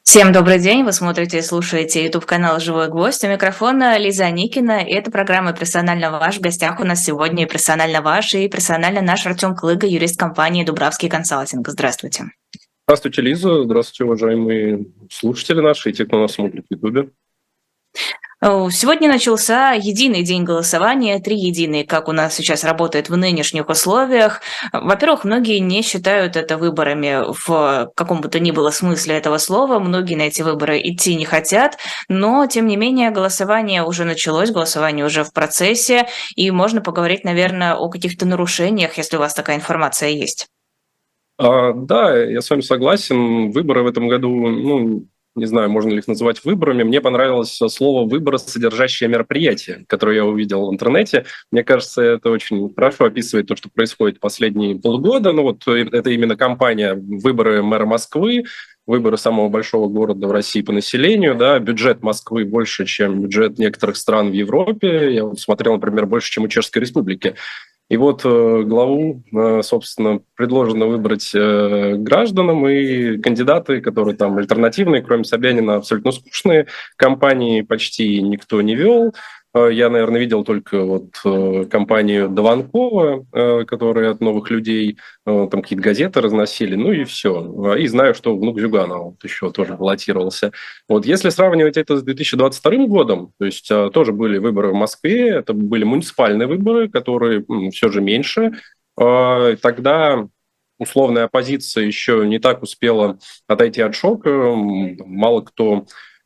Всем добрый день, вы смотрите и слушаете YouTube-канал «Живой гвоздь». У микрофона Лиза Никина, и это программа «Персонально ваш». В гостях у нас сегодня и персонально ваш, и персонально наш Артем Клыга, юрист компании «Дубравский консалтинг». Здравствуйте. Здравствуйте, Лиза. Здравствуйте, уважаемые слушатели наши и те, кто нас смотрит в YouTube. Сегодня начался единый день голосования, 3 единые, как у нас сейчас работает в нынешних условиях. Во-первых, многие не считают это выборами в каком бы то ни было смысле этого слова, многие на эти выборы идти не хотят, но, тем не менее, голосование уже началось, голосование уже в процессе, и можно поговорить, наверное, о каких-то нарушениях, если у вас такая информация есть. Да, я с вами согласен. Выборы в этом году, не знаю, можно ли их называть выборами. Мне понравилось слово «выборы», содержащее мероприятие, которое я увидел в интернете. Мне кажется, это очень хорошо описывает то, что происходит последние полгода. Это именно кампания «Выборы мэра Москвы», выборы самого большого города в России по населению. Да, бюджет Москвы больше, чем бюджет некоторых стран в Европе. Я смотрел, например, больше, чем у Чешской Республики. И вот главу, собственно, предложено выбрать гражданам, и кандидаты, которые там альтернативные, кроме Собянина, абсолютно скучные, кампании почти никто не вел. Я, наверное, видел только компанию Дованкова, которая от «Новых людей» там какие-то газеты разносили, ну и все. И знаю, что внук Зюганова еще тоже баллотировался. Если сравнивать это с 2022 годом, то есть тоже были выборы в Москве, это были муниципальные выборы, которые все же меньше. Тогда условная оппозиция еще не так успела отойти от шока, мало кто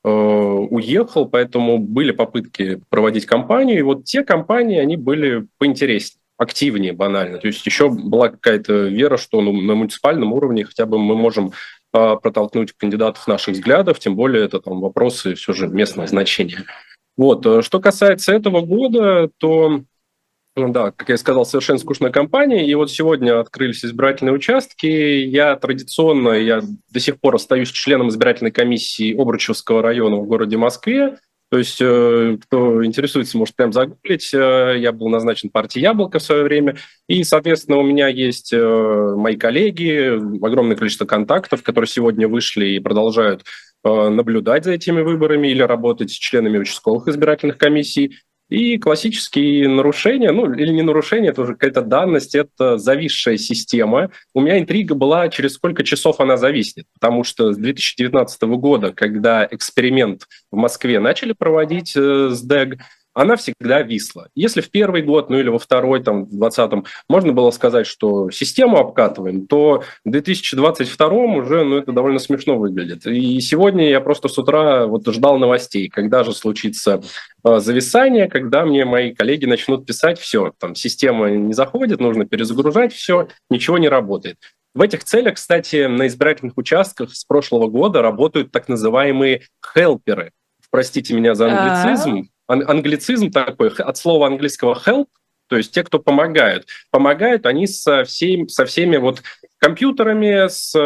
уехал, поэтому были попытки проводить кампанию, и вот те кампании, они были поинтереснее, активнее банально. То есть еще была какая-то вера, что на муниципальном уровне хотя бы мы можем протолкнуть кандидатов наших взглядов, тем более это там вопросы все же местного значения. Что касается этого года, то да, как я сказал, совершенно скучная кампания. И вот сегодня открылись избирательные участки. Я до сих пор остаюсь членом избирательной комиссии Обручевского района в городе Москве. То есть, кто интересуется, может прям загуглить. Я был назначен партией «Яблоко» в свое время. И, соответственно, у меня есть мои коллеги, огромное количество контактов, которые сегодня вышли и продолжают наблюдать за этими выборами или работать с членами участковых избирательных комиссий. И классические нарушения, или не нарушения, это уже какая-то данность, это зависшая система. У меня интрига была, через сколько часов она зависнет, потому что с 2019 года, когда эксперимент в Москве начали проводить с ДЭГ, она всегда висла. Если в первый год, или во второй, в 2020, можно было сказать, что систему обкатываем, то в 2022 уже это довольно смешно выглядит. И сегодня я просто с утра ждал новостей, когда же случится зависание, когда мне мои коллеги начнут писать, все, система не заходит, нужно перезагружать, все, ничего не работает. В этих целях, кстати, на избирательных участках с прошлого года работают так называемые хелперы. Простите меня за англицизм. Англицизм такой, от слова английского help, то есть те, кто помогают. Помогают они со всеми компьютерами, с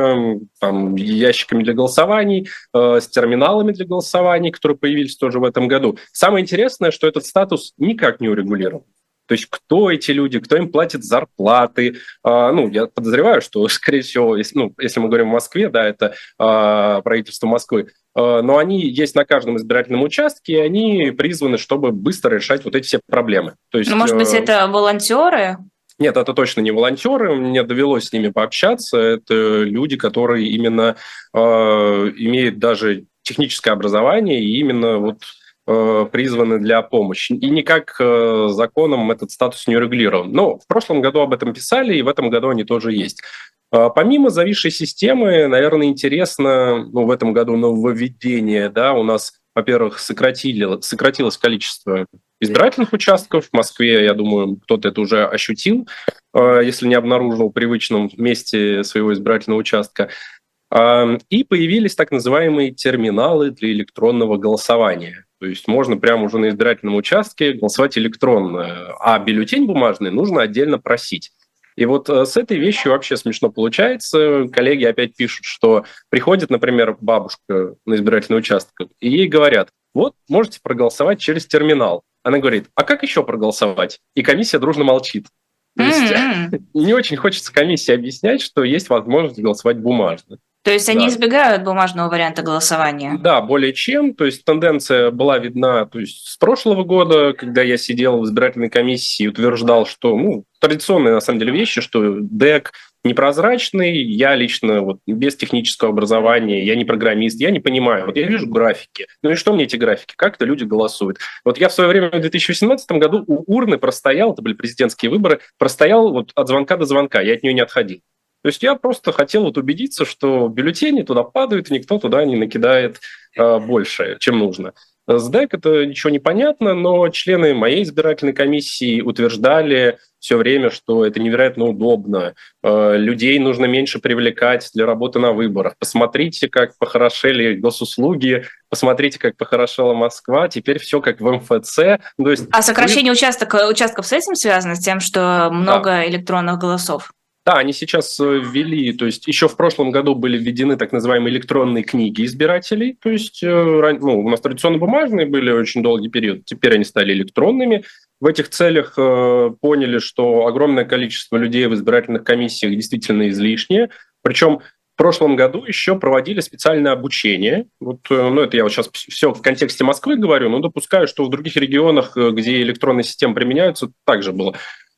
ящиками для голосований, с терминалами для голосований, которые появились тоже в этом году. Самое интересное, что этот статус никак не урегулирован. То есть кто эти люди, кто им платит зарплаты. Я подозреваю, что, скорее всего, если мы говорим о Москве, да, это правительство Москвы, но они есть на каждом избирательном участке, и они призваны, чтобы быстро решать эти все проблемы. То есть, может быть, это волонтеры? Нет, это точно не волонтеры, мне довелось с ними пообщаться. Это люди, которые именно имеют даже техническое образование и именно призваны для помощи. И никак законом этот статус не урегулирован. Но в прошлом году об этом писали, и в этом году они тоже есть. Помимо зависшей системы, наверное, интересно в этом году нововведение. Да, у нас, во-первых, сократилось количество избирательных участков. В Москве, я думаю, кто-то это уже ощутил, если не обнаружил в привычном месте своего избирательного участка. И появились так называемые терминалы для электронного голосования. То есть можно прямо уже на избирательном участке голосовать электронно, а бюллетень бумажный нужно отдельно просить. И с этой вещью вообще смешно получается. Коллеги опять пишут, что приходит, например, бабушка на избирательный участок, и ей говорят, можете проголосовать через терминал. Она говорит, а как еще проголосовать? И комиссия дружно молчит. То есть не очень хочется комиссии объяснять, что есть возможность голосовать бумажно. То есть они Да. избегают бумажного варианта голосования? Да, более чем. То есть тенденция была видна, то есть с прошлого года, когда я сидел в избирательной комиссии и утверждал, что, традиционные на самом деле вещи, что ДЭК непрозрачный, я лично вот без технического образования, я не программист, я не понимаю. Вот я вижу графики. Ну и что мне эти графики? Как-то люди голосуют. Вот я в свое время в 2018 году у урны простоял, это были президентские выборы, простоял вот от звонка до звонка, я от нее не отходил. То есть я просто хотел вот убедиться, что бюллетени туда падают, и никто туда не накидает больше, чем нужно. С ДЭК это ничего не понятно, но члены моей избирательной комиссии утверждали все время, что это невероятно удобно, людей нужно меньше привлекать для работы на выборах. Посмотрите, как похорошели госуслуги, посмотрите, как похорошела Москва, теперь все как в МФЦ. То есть А сокращение участков с этим связано, с тем, что много электронных голосов? Да, они сейчас ввели, то есть еще в прошлом году были введены так называемые электронные книги избирателей, то есть у нас традиционно бумажные были очень долгий период, теперь они стали электронными. В этих целях поняли, что огромное количество людей в избирательных комиссиях действительно излишнее, причем в прошлом году еще проводили специальное обучение. Это я вот сейчас все в контексте Москвы говорю, но допускаю, что в других регионах, где электронные системы применяются, также было.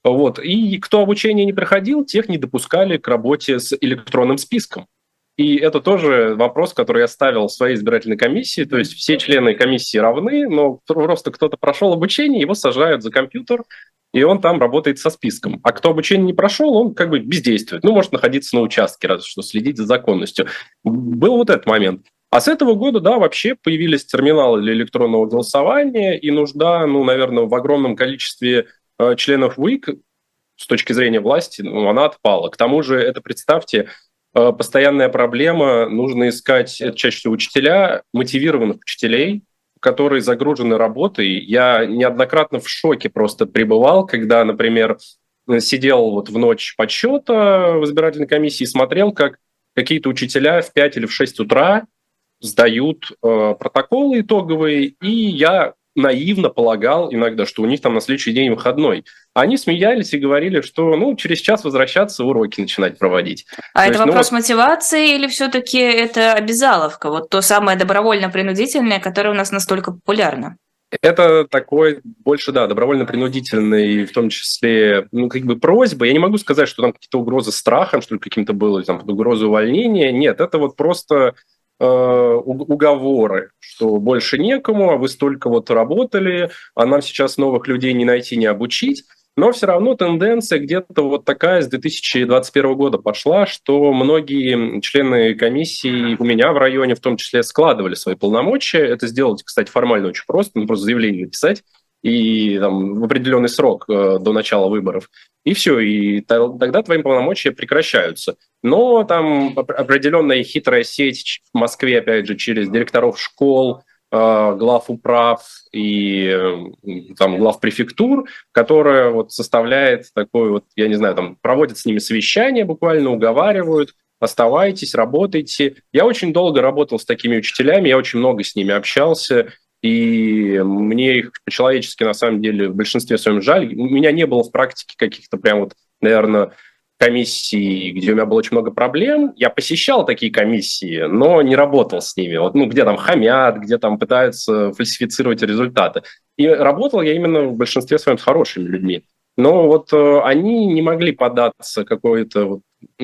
И кто обучение не проходил, тех не допускали к работе с электронным списком. И это тоже вопрос, который я ставил в своей избирательной комиссии. То есть все члены комиссии равны, но просто кто-то прошел обучение, его сажают за компьютер, и он там работает со списком. А кто обучение не прошел, он как бы бездействует. Может находиться на участке, разве что следить за законностью. Был вот этот момент. А с этого года, да, вообще появились терминалы для электронного голосования, и нужда, наверное, в огромном количестве членов ВИК с точки зрения власти, она отпала. К тому же, это, представьте, постоянная проблема, нужно искать, это чаще всего учителя, мотивированных учителей, которые загружены работой. Я неоднократно в шоке просто пребывал, когда, например, сидел вот в ночь подсчета в избирательной комиссии и смотрел, как какие-то учителя в 5 или в 6 утра сдают протоколы итоговые, и я наивно полагал иногда, что у них там на следующий день выходной. Они смеялись и говорили, что через час возвращаться, уроки начинать проводить. А это вопрос мотивации или все-таки это обязаловка? Вот то самое добровольно-принудительное, которое у нас настолько популярно? Это такой больше, да, добровольно-принудительный, в том числе, просьба. Я не могу сказать, что там какие-то угрозы страхом, что ли, каким-то было, там, угрозы увольнения. Нет, это вот просто уговоры, что больше некому, а вы столько вот работали, а нам сейчас новых людей не найти, не обучить. Но все равно тенденция где-то вот такая с 2021 года пошла, что многие члены комиссии у меня в районе в том числе складывали свои полномочия. Это сделать, кстати, формально очень просто, просто заявление написать и там, в определенный срок до начала выборов. И все, и тогда твои полномочия прекращаются. Но там определенная хитрая сеть в Москве, опять же, через директоров школ, глав управ и там, глав префектур, которая вот составляет такой вот, я не знаю, там проводят с ними совещания, буквально уговаривают, оставайтесь, работайте. Я очень долго работал с такими учителями, я очень много с ними общался, и мне их по-человечески, на самом деле, в большинстве своем жаль. У меня не было в практике каких-то прям вот, наверное, комиссий, где у меня было очень много проблем. Я посещал такие комиссии, но не работал с ними. Где там хамят, где там пытаются фальсифицировать результаты. И работал я именно в большинстве своем с хорошими людьми. Но они не могли поддаться какой-то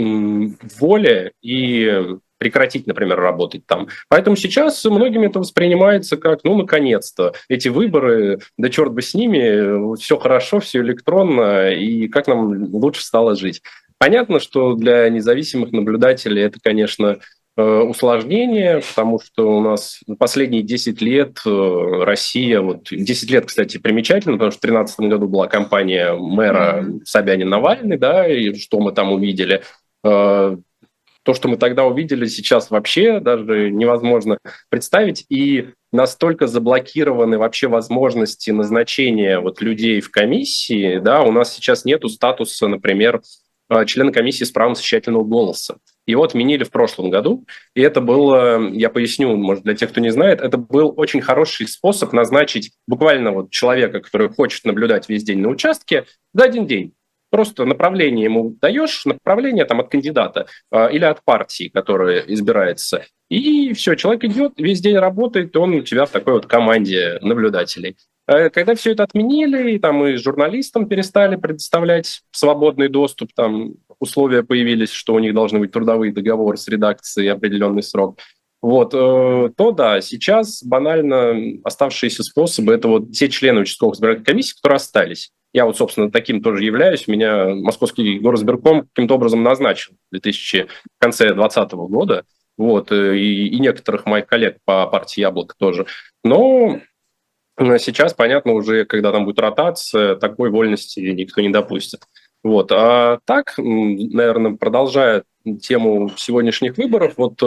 воле и прекратить, например, работать там. Поэтому сейчас многими это воспринимается как, наконец-то, эти выборы, да черт бы с ними, все хорошо, все электронно, и как нам лучше стало жить. Понятно, что для независимых наблюдателей это, конечно, усложнение, потому что у нас последние 10 лет Россия, 10 лет, кстати, примечательно, потому что в 2013 году была кампания мэра Собянин-Навальный, да, и что мы там увидели. То, что мы тогда увидели, сейчас вообще даже невозможно представить, и настолько заблокированы вообще возможности назначения людей в комиссии, да, у нас сейчас нету статуса, например, члена комиссии с правом совещательного голоса. Его отменили в прошлом году, и это было, я поясню, может, для тех, кто не знает, это был очень хороший способ назначить буквально человека, который хочет наблюдать весь день на участке, за один день. Просто направление ему даешь, направление там от кандидата или от партии, которая избирается. И все, человек идет, весь день работает, он у тебя в такой вот команде наблюдателей. Когда все это отменили, там и журналистам перестали предоставлять свободный доступ, там условия появились, что у них должны быть трудовые договоры с редакцией определенный срок. Вот, то да, сейчас банально оставшиеся способы – это вот те члены участковых избирательных комиссий, которые остались. Я вот, собственно, таким тоже являюсь. Меня Московский горосбирком каким-то образом назначил в конце 2020 года. Вот, и некоторых моих коллег по партии «Яблоко» тоже. Но сейчас, понятно, уже, когда там будет ротация, такой вольности никто не допустит. Вот. А так, наверное, продолжая тему сегодняшних выборов, вот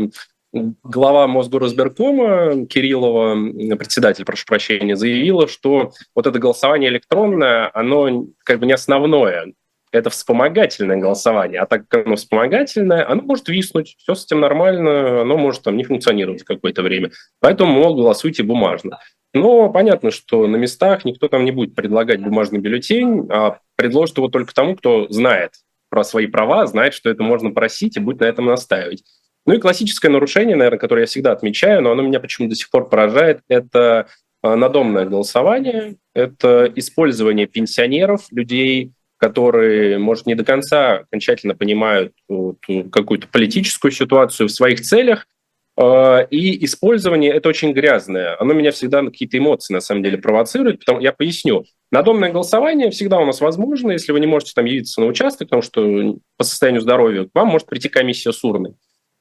глава Мосгоризбиркома Кириллова, председатель, прошу прощения, заявила, что вот это голосование электронное, оно как бы не основное, это вспомогательное голосование, а так как оно вспомогательное, оно может виснуть, все с этим нормально, оно может там не функционировать какое-то время. Поэтому, мол, голосуйте бумажно. Но понятно, что на местах никто там не будет предлагать бумажный бюллетень, а предложит его только тому, кто знает про свои права, знает, что это можно просить и будет на этом настаивать. Ну и классическое нарушение, наверное, которое я всегда отмечаю, но оно меня почему-то до сих пор поражает, это надомное голосование, это использование пенсионеров, людей, которые, может, не до конца окончательно понимают какую-то политическую ситуацию в своих целях, и использование это очень грязное. Оно меня всегда на какие-то эмоции, на самом деле, провоцирует. Я поясню. Надомное голосование всегда у нас возможно, если вы не можете там явиться на участок, потому что по состоянию здоровья к вам может прийти комиссия с урной.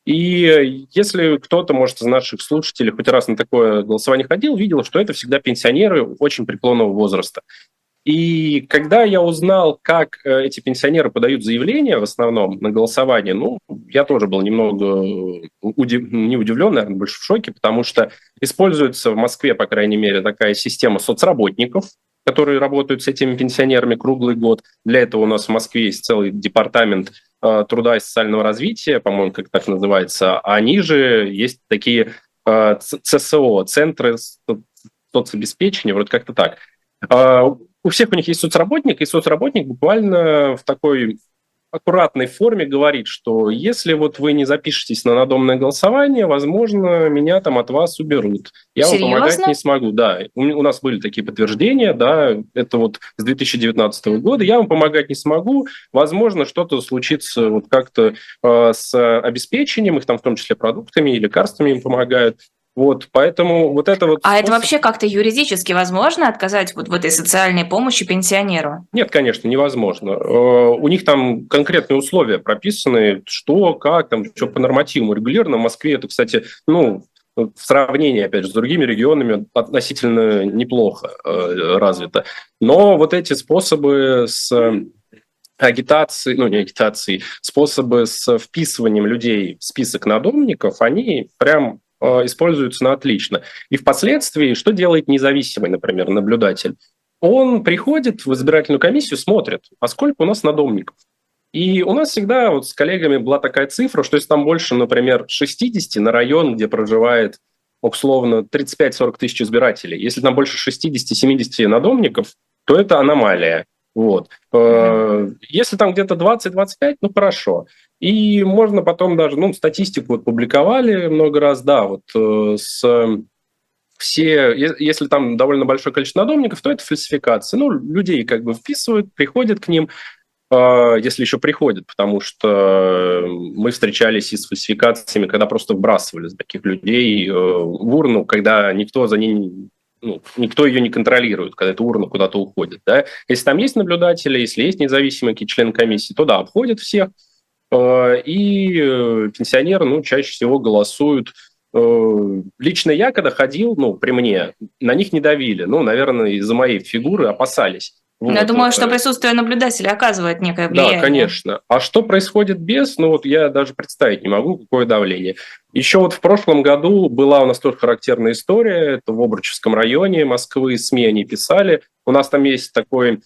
И если кто-то, может, из наших слушателей хоть раз на такое голосование ходил, видел, что это всегда пенсионеры очень преклонного возраста. И когда я узнал, как эти пенсионеры подают заявления в основном на голосование, я тоже был немного не удивлен, наверное, больше в шоке, потому что используется в Москве, по крайней мере, такая система соцработников, которые работают с этими пенсионерами круглый год. Для этого у нас в Москве есть целый департамент труда и социального развития, по-моему, как так называется, а ниже есть такие ЦСО, центры соцобеспечения, вроде как-то так. У всех у них есть соцработник, и соцработник буквально в такой аккуратной форме говорит, что если вот вы не запишетесь на надомное голосование, возможно, меня там от вас уберут. Я вам помогать не смогу. Да, у нас были такие подтверждения, да, это вот с 2019 года. Я вам помогать не смогу. Возможно, что-то случится вот как-то с обеспечением, их там в том числе продуктами и лекарствами им помогают. Вот, поэтому вот это вот... А это вообще как-то юридически возможно отказать вот в этой социальной помощи пенсионеру? Нет, конечно, невозможно. У них там конкретные условия прописаны, что, как, там, что по нормативам регулировано. В Москве это, кстати, в сравнении, опять же, с другими регионами относительно неплохо развито. Но вот эти способы с агитации, не агитацией, способы с вписыванием людей в список надомников, они прям используются на отлично. И впоследствии, что делает независимый, например, наблюдатель? Он приходит в избирательную комиссию, смотрит, а сколько у нас надомников. И у нас всегда вот с коллегами была такая цифра, что если там больше, например, 60 на район, где проживает условно 35-40 тысяч избирателей, если там больше 60-70 надомников, то это аномалия. Вот. Если там где-то 20-25, хорошо. И можно потом даже, статистику вот публиковали много раз, да, вот если там довольно большое количество надомников, то это фальсификация. Людей как бы вписывают, приходят к ним, если еще приходят, потому что мы встречались и с фальсификациями, когда просто вбрасывали таких людей в урну, когда никто за ними... никто ее не контролирует, когда эта урна куда-то уходит. Да? Если там есть наблюдатели, если есть независимые какие-то члены комиссии, то да, обходят всех, и пенсионеры, чаще всего голосуют. Лично я, когда ходил, при мне, на них не давили. Наверное, из-за моей фигуры опасались. Я думаю, что присутствие наблюдателя оказывает некое влияние. Да, конечно. А что происходит без, я даже представить не могу, какое давление. Еще вот в прошлом году была у нас тоже характерная история. Это в Обручевском районе Москвы, СМИ они писали. У нас там есть такой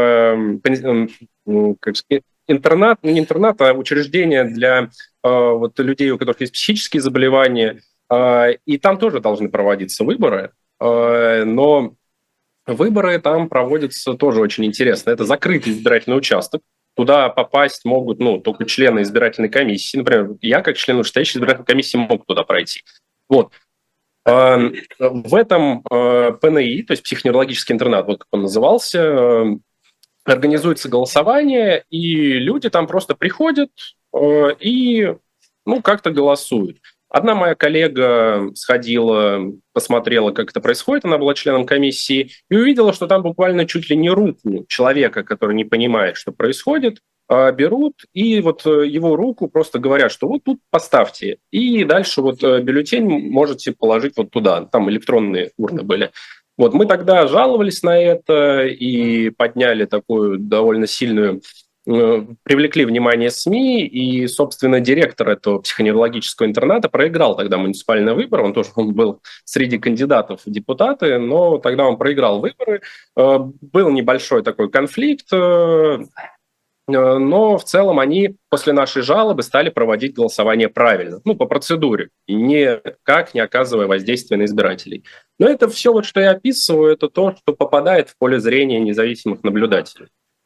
интернат, не интернат, а учреждение для вот людей, у которых есть психические заболевания. И там тоже должны проводиться выборы. Но Выборы там проводятся тоже очень интересно. Это закрытый избирательный участок. Туда попасть могут, только члены избирательной комиссии. Например, я, как член вышестоящей избирательной комиссии, мог туда пройти. Вот. В этом ПНИ, то есть психоневрологический интернат, вот как он назывался, организуется голосование, и люди там просто приходят и как-то голосуют. Одна моя коллега сходила, посмотрела, как это происходит, она была членом комиссии, и увидела, что там буквально чуть ли не руку человека, который не понимает, что происходит, берут, и вот его руку просто говорят, что вот тут поставьте, и дальше вот бюллетень можете положить вот туда, там электронные урны были. Вот мы тогда жаловались на это и подняли такую довольно сильную, привлекли внимание СМИ, и, собственно, директор этого психоневрологического интерната проиграл тогда муниципальный выбор, он был среди кандидатов в депутаты, но тогда он проиграл выборы, был небольшой такой конфликт, но в целом они после нашей жалобы стали проводить голосование правильно, по процедуре, и никак не оказывая воздействия на избирателей. Но это все, вот, что я описываю, это то, что попадает в поле зрения независимых наблюдателей.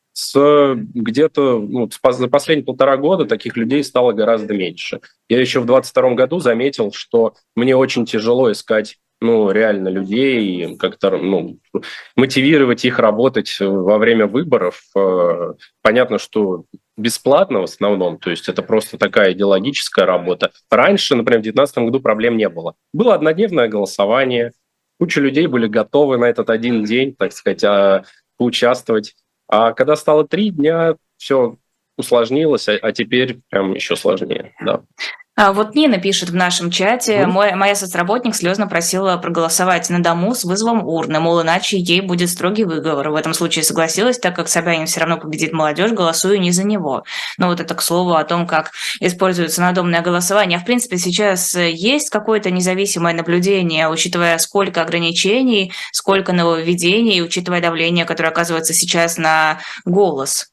За последние 1,5 года таких людей стало гораздо меньше. Я еще в 2022 году заметил, что мне очень тяжело искать реально людей, как-то мотивировать их работать во время выборов. Понятно, что бесплатно в основном, то есть это просто такая идеологическая работа. Раньше, например, в 2019 году проблем не было. Было однодневное голосование, куча людей были готовы на этот один день, так сказать, поучаствовать. А когда стало 3 дня, все усложнилось, а теперь прям еще сложнее, да. Вот Нина пишет в нашем чате: моя соцработник слезно просила проголосовать на дому с вызовом урны, мол, иначе ей будет строгий выговор. В этом случае согласилась, так как Собянин все равно победит молодежь, голосую не за него. Вот это к слову о том, как используется надомное голосование. А в принципе сейчас есть какое-то независимое наблюдение, учитывая, сколько ограничений, сколько нововведений, учитывая давление, которое оказывается сейчас на голос?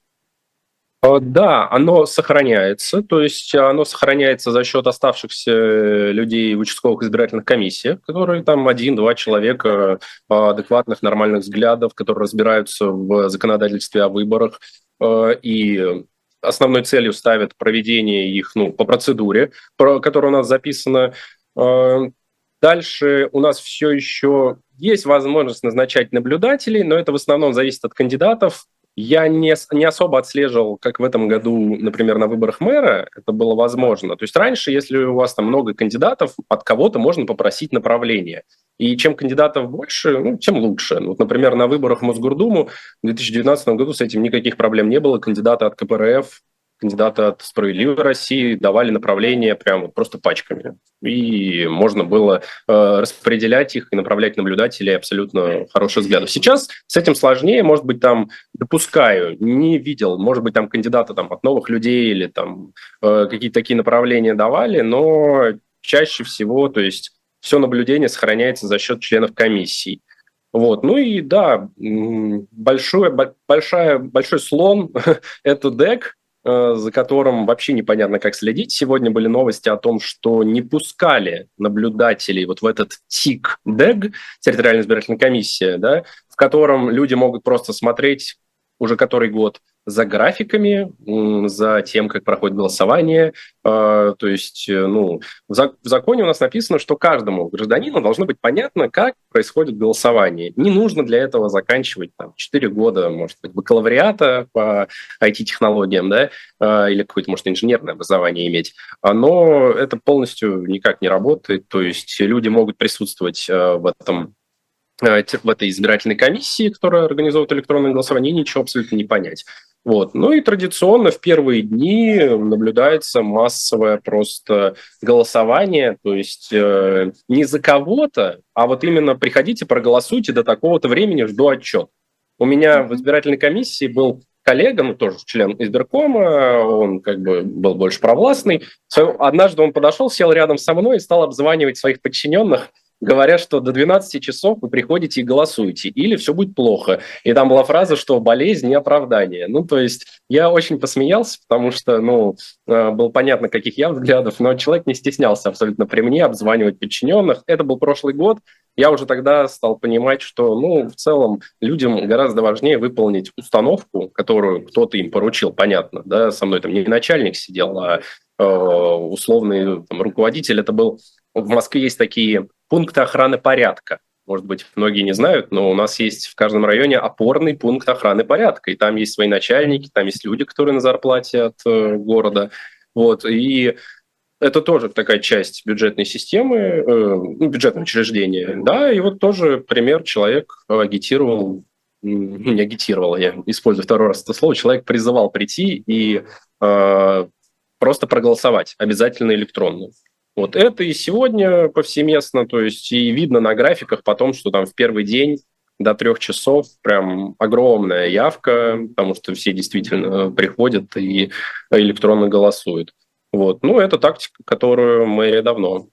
Да, оно сохраняется, то есть оно сохраняется за счет оставшихся людей в участковых избирательных комиссиях, которые там 1-2 человека адекватных, нормальных взглядов, которые разбираются в законодательстве о выборах и основной целью ставят проведение их по процедуре, которая у нас записана. Дальше у нас все еще есть возможность назначать наблюдателей, но это в основном зависит от кандидатов. Я не особо отслеживал, как в этом году, например, на выборах мэра это было возможно. То есть раньше, если у вас там много кандидатов, от кого-то можно попросить направление. И чем кандидатов больше, тем лучше. Например, на выборах в Мосгордуму в 2019 году с этим никаких проблем не было. Кандидаты от КПРФ, кандидаты от «Справедливой России» давали направления прямо просто пачками. И можно было распределять их и направлять наблюдателей абсолютно хороших взглядов. Сейчас с этим сложнее, может быть, там, допускаю, не видел, может быть, там кандидаты от новых людей или там какие-то такие направления давали, но чаще всего, то есть все наблюдение сохраняется за счет членов комиссий. И да, большой слон – это ДЭК, за которым вообще непонятно, как следить. Сегодня были новости о том, что не пускали наблюдателей в этот ТИК ДЭГ, территориальная избирательная комиссия, да, в котором люди могут просто смотреть уже который год за графиками, за тем, как проходит голосование. То есть в законе у нас написано, что каждому гражданину должно быть понятно, как происходит голосование. Не нужно для этого заканчивать 4 года, может быть, бакалавриата по IT-технологиям, да, или какое-то, может, инженерное образование иметь. Но это полностью никак не работает. То есть люди могут присутствовать в этой избирательной комиссии, которая организовывает электронное голосование, и ничего абсолютно не понять. И традиционно в первые дни наблюдается массовое просто голосование, то есть не за кого-то, а именно приходите, проголосуйте до такого-то времени, жду отчет. У меня в избирательной комиссии был коллега, тоже член избиркома, он был больше провластный. Однажды он подошел, сел рядом со мной и стал обзванивать своих подчиненных, говорят, что до 12 часов вы приходите и голосуете, или все будет плохо. И там была фраза, что болезнь не оправдание. Ну, то есть я очень посмеялся, потому что, было понятно, каких я взглядов, но человек не стеснялся абсолютно при мне обзванивать подчиненных. Это был прошлый год. Я уже тогда стал понимать, что, в целом людям гораздо важнее выполнить установку, которую кто-то им поручил, понятно, да, со мной там не начальник сидел, а условный там, руководитель. Это был... В Москве есть такие пункты охраны порядка. Может быть, многие не знают, но у нас есть в каждом районе опорный пункт охраны порядка. И там есть свои начальники, там есть люди, которые на зарплате от города. Вот. И это тоже такая часть бюджетной системы, бюджетного учреждения. Да, и вот тоже пример: человек агитировал, не агитировал, я использую второй раз это слово, человек призывал прийти и просто проголосовать, обязательно электронно. Вот это и сегодня повсеместно, то есть и видно на графиках потом, что там в первый день до 3 часов прям огромная явка, потому что все действительно приходят и электронно голосуют. Вот. Это тактика, которую мэрия давно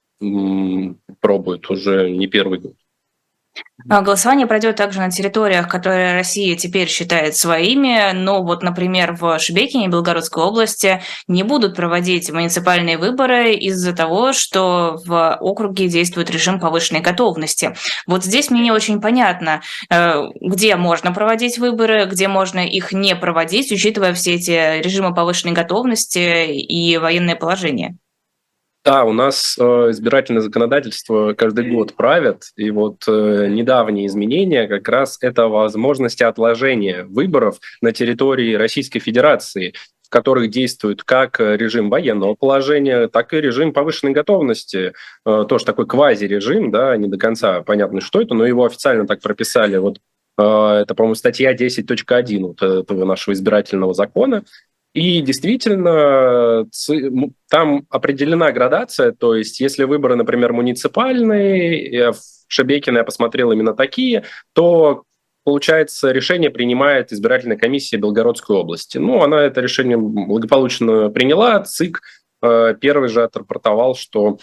пробует, уже не первый год. Голосование пройдет также на территориях, которые Россия теперь считает своими, но вот, например, в Шебекине, Белгородской области не будут проводить муниципальные выборы из-за того, что в округе действует режим повышенной готовности. Вот здесь мне не очень понятно, где можно проводить выборы, где можно их не проводить, учитывая все эти режимы повышенной готовности и военное положение. Да, у нас избирательное законодательство каждый год правят, и вот недавние изменения как раз это возможность отложения выборов на территории Российской Федерации, в которых действует как режим военного положения, так и режим повышенной готовности. Тоже такой квази-режим, да, не до конца понятно, что это, но его официально так прописали. Вот это, по-моему, статья 10.1 вот этого нашего избирательного закона. И действительно, там определена градация, то есть если выборы, например, муниципальные, в Шебекино я посмотрел именно такие, то, получается, решение принимает избирательная комиссия Белгородской области. Она это решение благополучно приняла, ЦИК первый же отрапортовал, что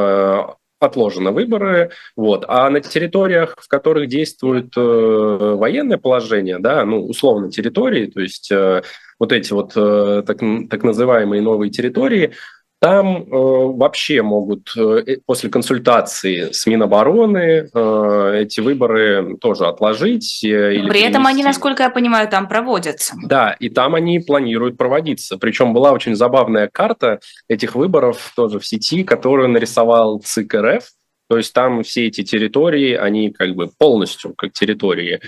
отложены выборы. Вот. А на территориях, в которых действует военное положение, да, условно территории, то есть вот эти вот так называемые новые территории, там вообще могут после консультации с Минобороны эти выборы тоже отложить. Или при этом они, насколько я понимаю, там проводятся. Да, и там они планируют проводиться. Причем была очень забавная карта этих выборов тоже в сети, которую нарисовал ЦИК РФ. То есть там все эти территории, они как бы полностью как территории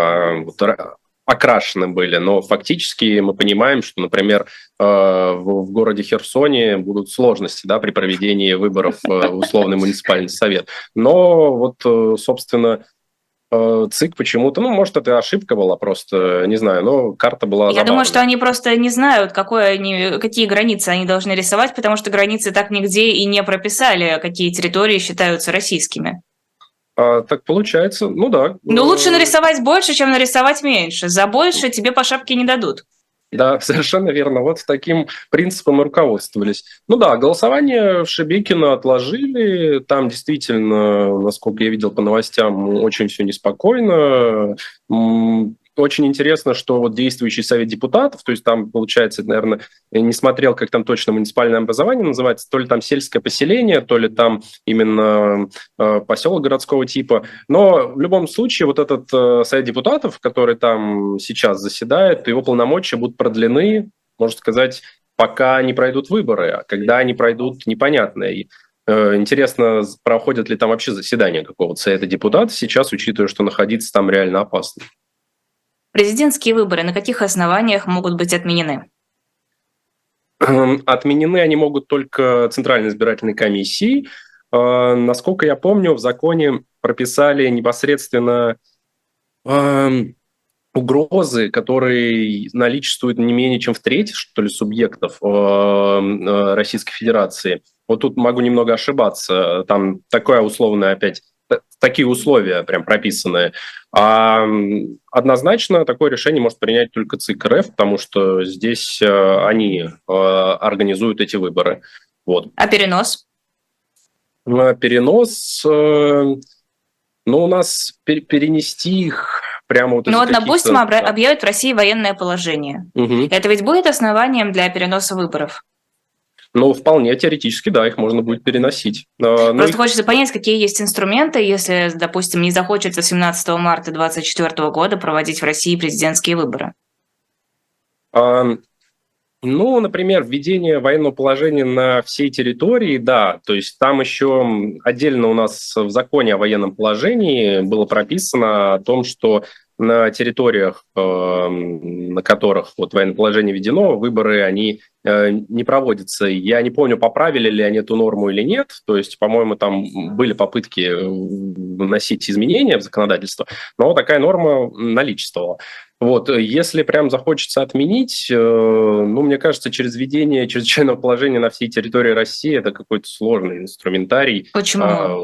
окрашены были, но фактически мы понимаем, что, например, в городе Херсоне будут сложности, да, при проведении выборов в условный муниципальный совет. Но вот, собственно, ЦИК почему-то, может, это ошибка была просто, не знаю, но карта была забавная. Я думаю, что они просто не знают, какие границы они должны рисовать, потому что границы так нигде и не прописали, какие территории считаются российскими. Так получается, да. Лучше нарисовать больше, чем нарисовать меньше. За больше тебе по шапке не дадут. Да, совершенно верно. Вот таким принципом и руководствовались. Голосование в Шебекино отложили. Там действительно, насколько я видел по новостям, очень все неспокойно. Очень интересно, что вот действующий совет депутатов, то есть там, получается, наверное, я не смотрел, как там точно муниципальное образование называется, то ли там сельское поселение, то ли там именно поселок городского типа. Но в любом случае вот этот совет депутатов, который там сейчас заседает, его полномочия будут продлены, можно сказать, пока не пройдут выборы. А когда они пройдут, непонятно. И интересно, проходят ли там вообще заседания какого-то совета депутатов сейчас, учитывая, что находиться там реально опасно. Президентские выборы на каких основаниях могут быть отменены? Отменены они могут только Центральной избирательной комиссией. Насколько я помню, в законе прописали непосредственно угрозы, которые наличествуют не менее чем в трети, что ли, субъектов Российской Федерации. Вот тут могу немного ошибаться. Там такое условное опять такие условия прям прописанные. А однозначно такое решение может принять только ЦИК РФ, потому что здесь они организуют эти выборы. Вот. А перенос? Перенос, у нас перенести их прямо вот Ну из-за вот, допустим, каких-то... Да. объявят в России военное положение. Мгм. Это ведь будет основанием для переноса выборов? Вполне теоретически, да, их можно будет переносить. Просто хочется понять, какие есть инструменты, если, допустим, не захочется 17 марта 2024 года проводить в России президентские выборы. А, например, введение военного положения на всей территории, да, то есть там еще отдельно у нас в законе о военном положении было прописано о том, что на территориях, на которых вот военное положение введено, выборы, они не проводятся. Я не помню, поправили ли они эту норму или нет, то есть, по-моему, там были попытки вносить изменения в законодательство, но такая норма наличествовала. Вот, если прям захочется отменить, мне кажется, через введение чрезвычайного положения на всей территории России это какой-то сложный инструментарий. Почему?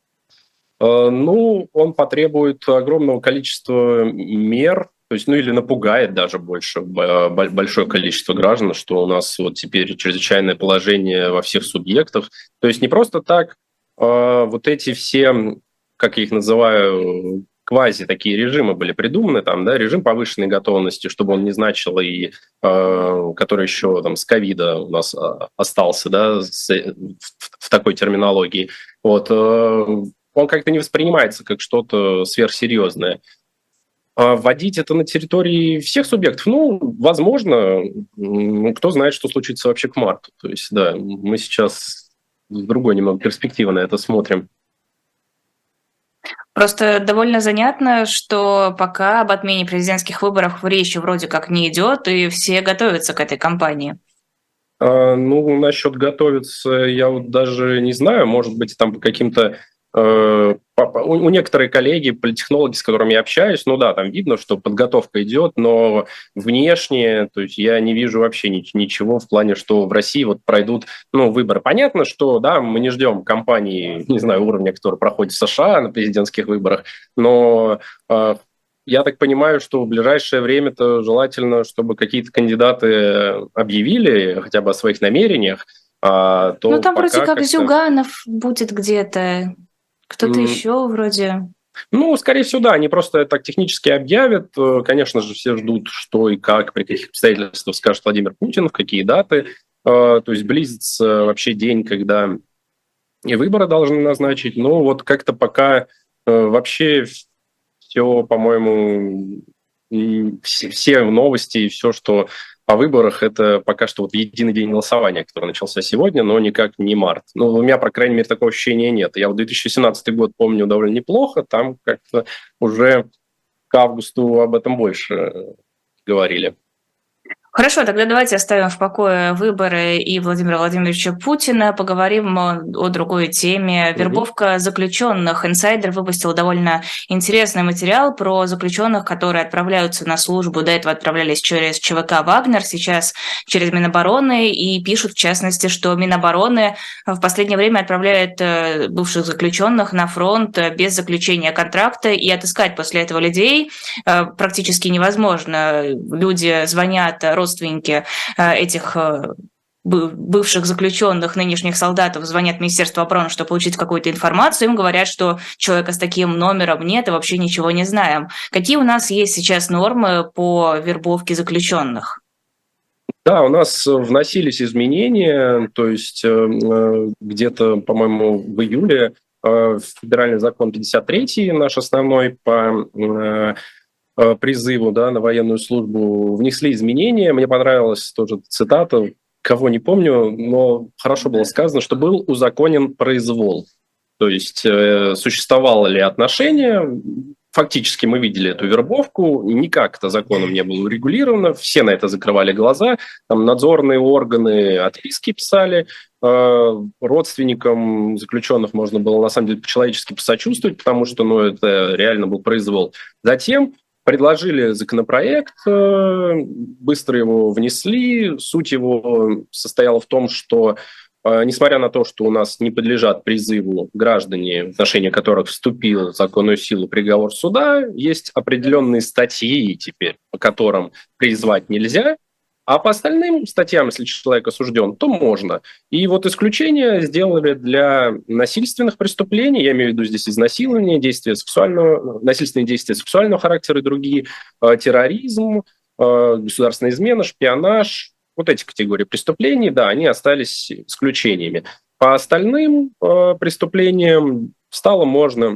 Он потребует огромного количества мер, то есть, или напугает даже большое количество граждан, что у нас вот теперь чрезвычайное положение во всех субъектах. То есть не просто так вот эти все, как я их называю, квази такие режимы были придуманы, там, да, режим повышенной готовности, чтобы он не значил и который еще там с ковида у нас остался, да, в такой терминологии. Вот, он как-то не воспринимается как что-то сверхсерьезное. А вводить это на территории всех субъектов, возможно, кто знает, что случится вообще к марту. То есть, да, мы сейчас с другой немного перспективы на это смотрим. Просто довольно занятно, что пока об отмене президентских выборов речи вроде как не идет, и все готовятся к этой кампании. Насчет готовиться я вот даже не знаю, может быть, там по каким-то у некоторых коллеги, политтехнологи, с которыми я общаюсь, там видно, что подготовка идет, но внешне, то есть я не вижу вообще ничего в плане, что в России вот пройдут выборы. Понятно, что, да, мы не ждем кампании, не знаю, уровня, который проходит в США на президентских выборах, но я так понимаю, что в ближайшее время-то желательно, чтобы какие-то кандидаты объявили хотя бы о своих намерениях, то там вроде пока как как-то... Зюганов будет где-то. Кто-то еще вроде. Скорее всего, да, они просто так технически объявят. Конечно же, все ждут, что и как, при каких обстоятельствах скажет Владимир Путин, в какие даты. То есть близится вообще день, когда и выборы должны назначить. Вот как-то пока вообще все, по-моему, все новости и все, что о выборах, это пока что вот единый день голосования, который начался сегодня, но никак не март. У меня, по крайней мере, такого ощущения нет. Я 2017 год помню довольно неплохо, там как-то уже к августу об этом больше говорили. Хорошо, тогда давайте оставим в покое выборы и Владимира Владимировича Путина, поговорим о другой теме. Вербовка заключенных. Инсайдер выпустил довольно интересный материал про заключенных, которые отправляются на службу. До этого отправлялись через ЧВК «Вагнер», сейчас через Минобороны, и пишут, в частности, что Минобороны в последнее время отправляет бывших заключенных на фронт без заключения контракта, и отыскать после этого людей практически невозможно. Люди звонят, родственники этих бывших заключенных, нынешних солдатов звонят в Министерство обороны, чтобы получить какую-то информацию, им говорят, что человека с таким номером нет, и вообще ничего не знаем. Какие у нас есть сейчас нормы по вербовке заключенных? Да, у нас вносились изменения, то есть где-то, по-моему, в июле федеральный закон 53, наш основной по призыву, да, на военную службу, внесли изменения. Мне понравилась тоже цитата, кого не помню, но хорошо было сказано, что был узаконен произвол. То есть существовало ли отношение, фактически мы видели эту вербовку, никак это законом не было урегулировано, все на это закрывали глаза, там надзорные органы отписки писали, родственникам заключенных можно было на самом деле по-человечески посочувствовать, потому что это реально был произвол. Затем предложили законопроект, быстро его внесли. Суть его состояла в том, что, несмотря на то, что у нас не подлежат призыву граждане, в отношении которых вступил в законную силу приговор суда, есть определенные статьи теперь, по которым призвать нельзя, А по остальным статьям, если человек осужден, то можно. И вот исключение сделали для насильственных преступлений, я имею в виду здесь изнасилование, насильственные действия сексуального характера и другие, терроризм, государственная измена, шпионаж. Вот эти категории преступлений, да, они остались исключениями. По остальным преступлениям стало можно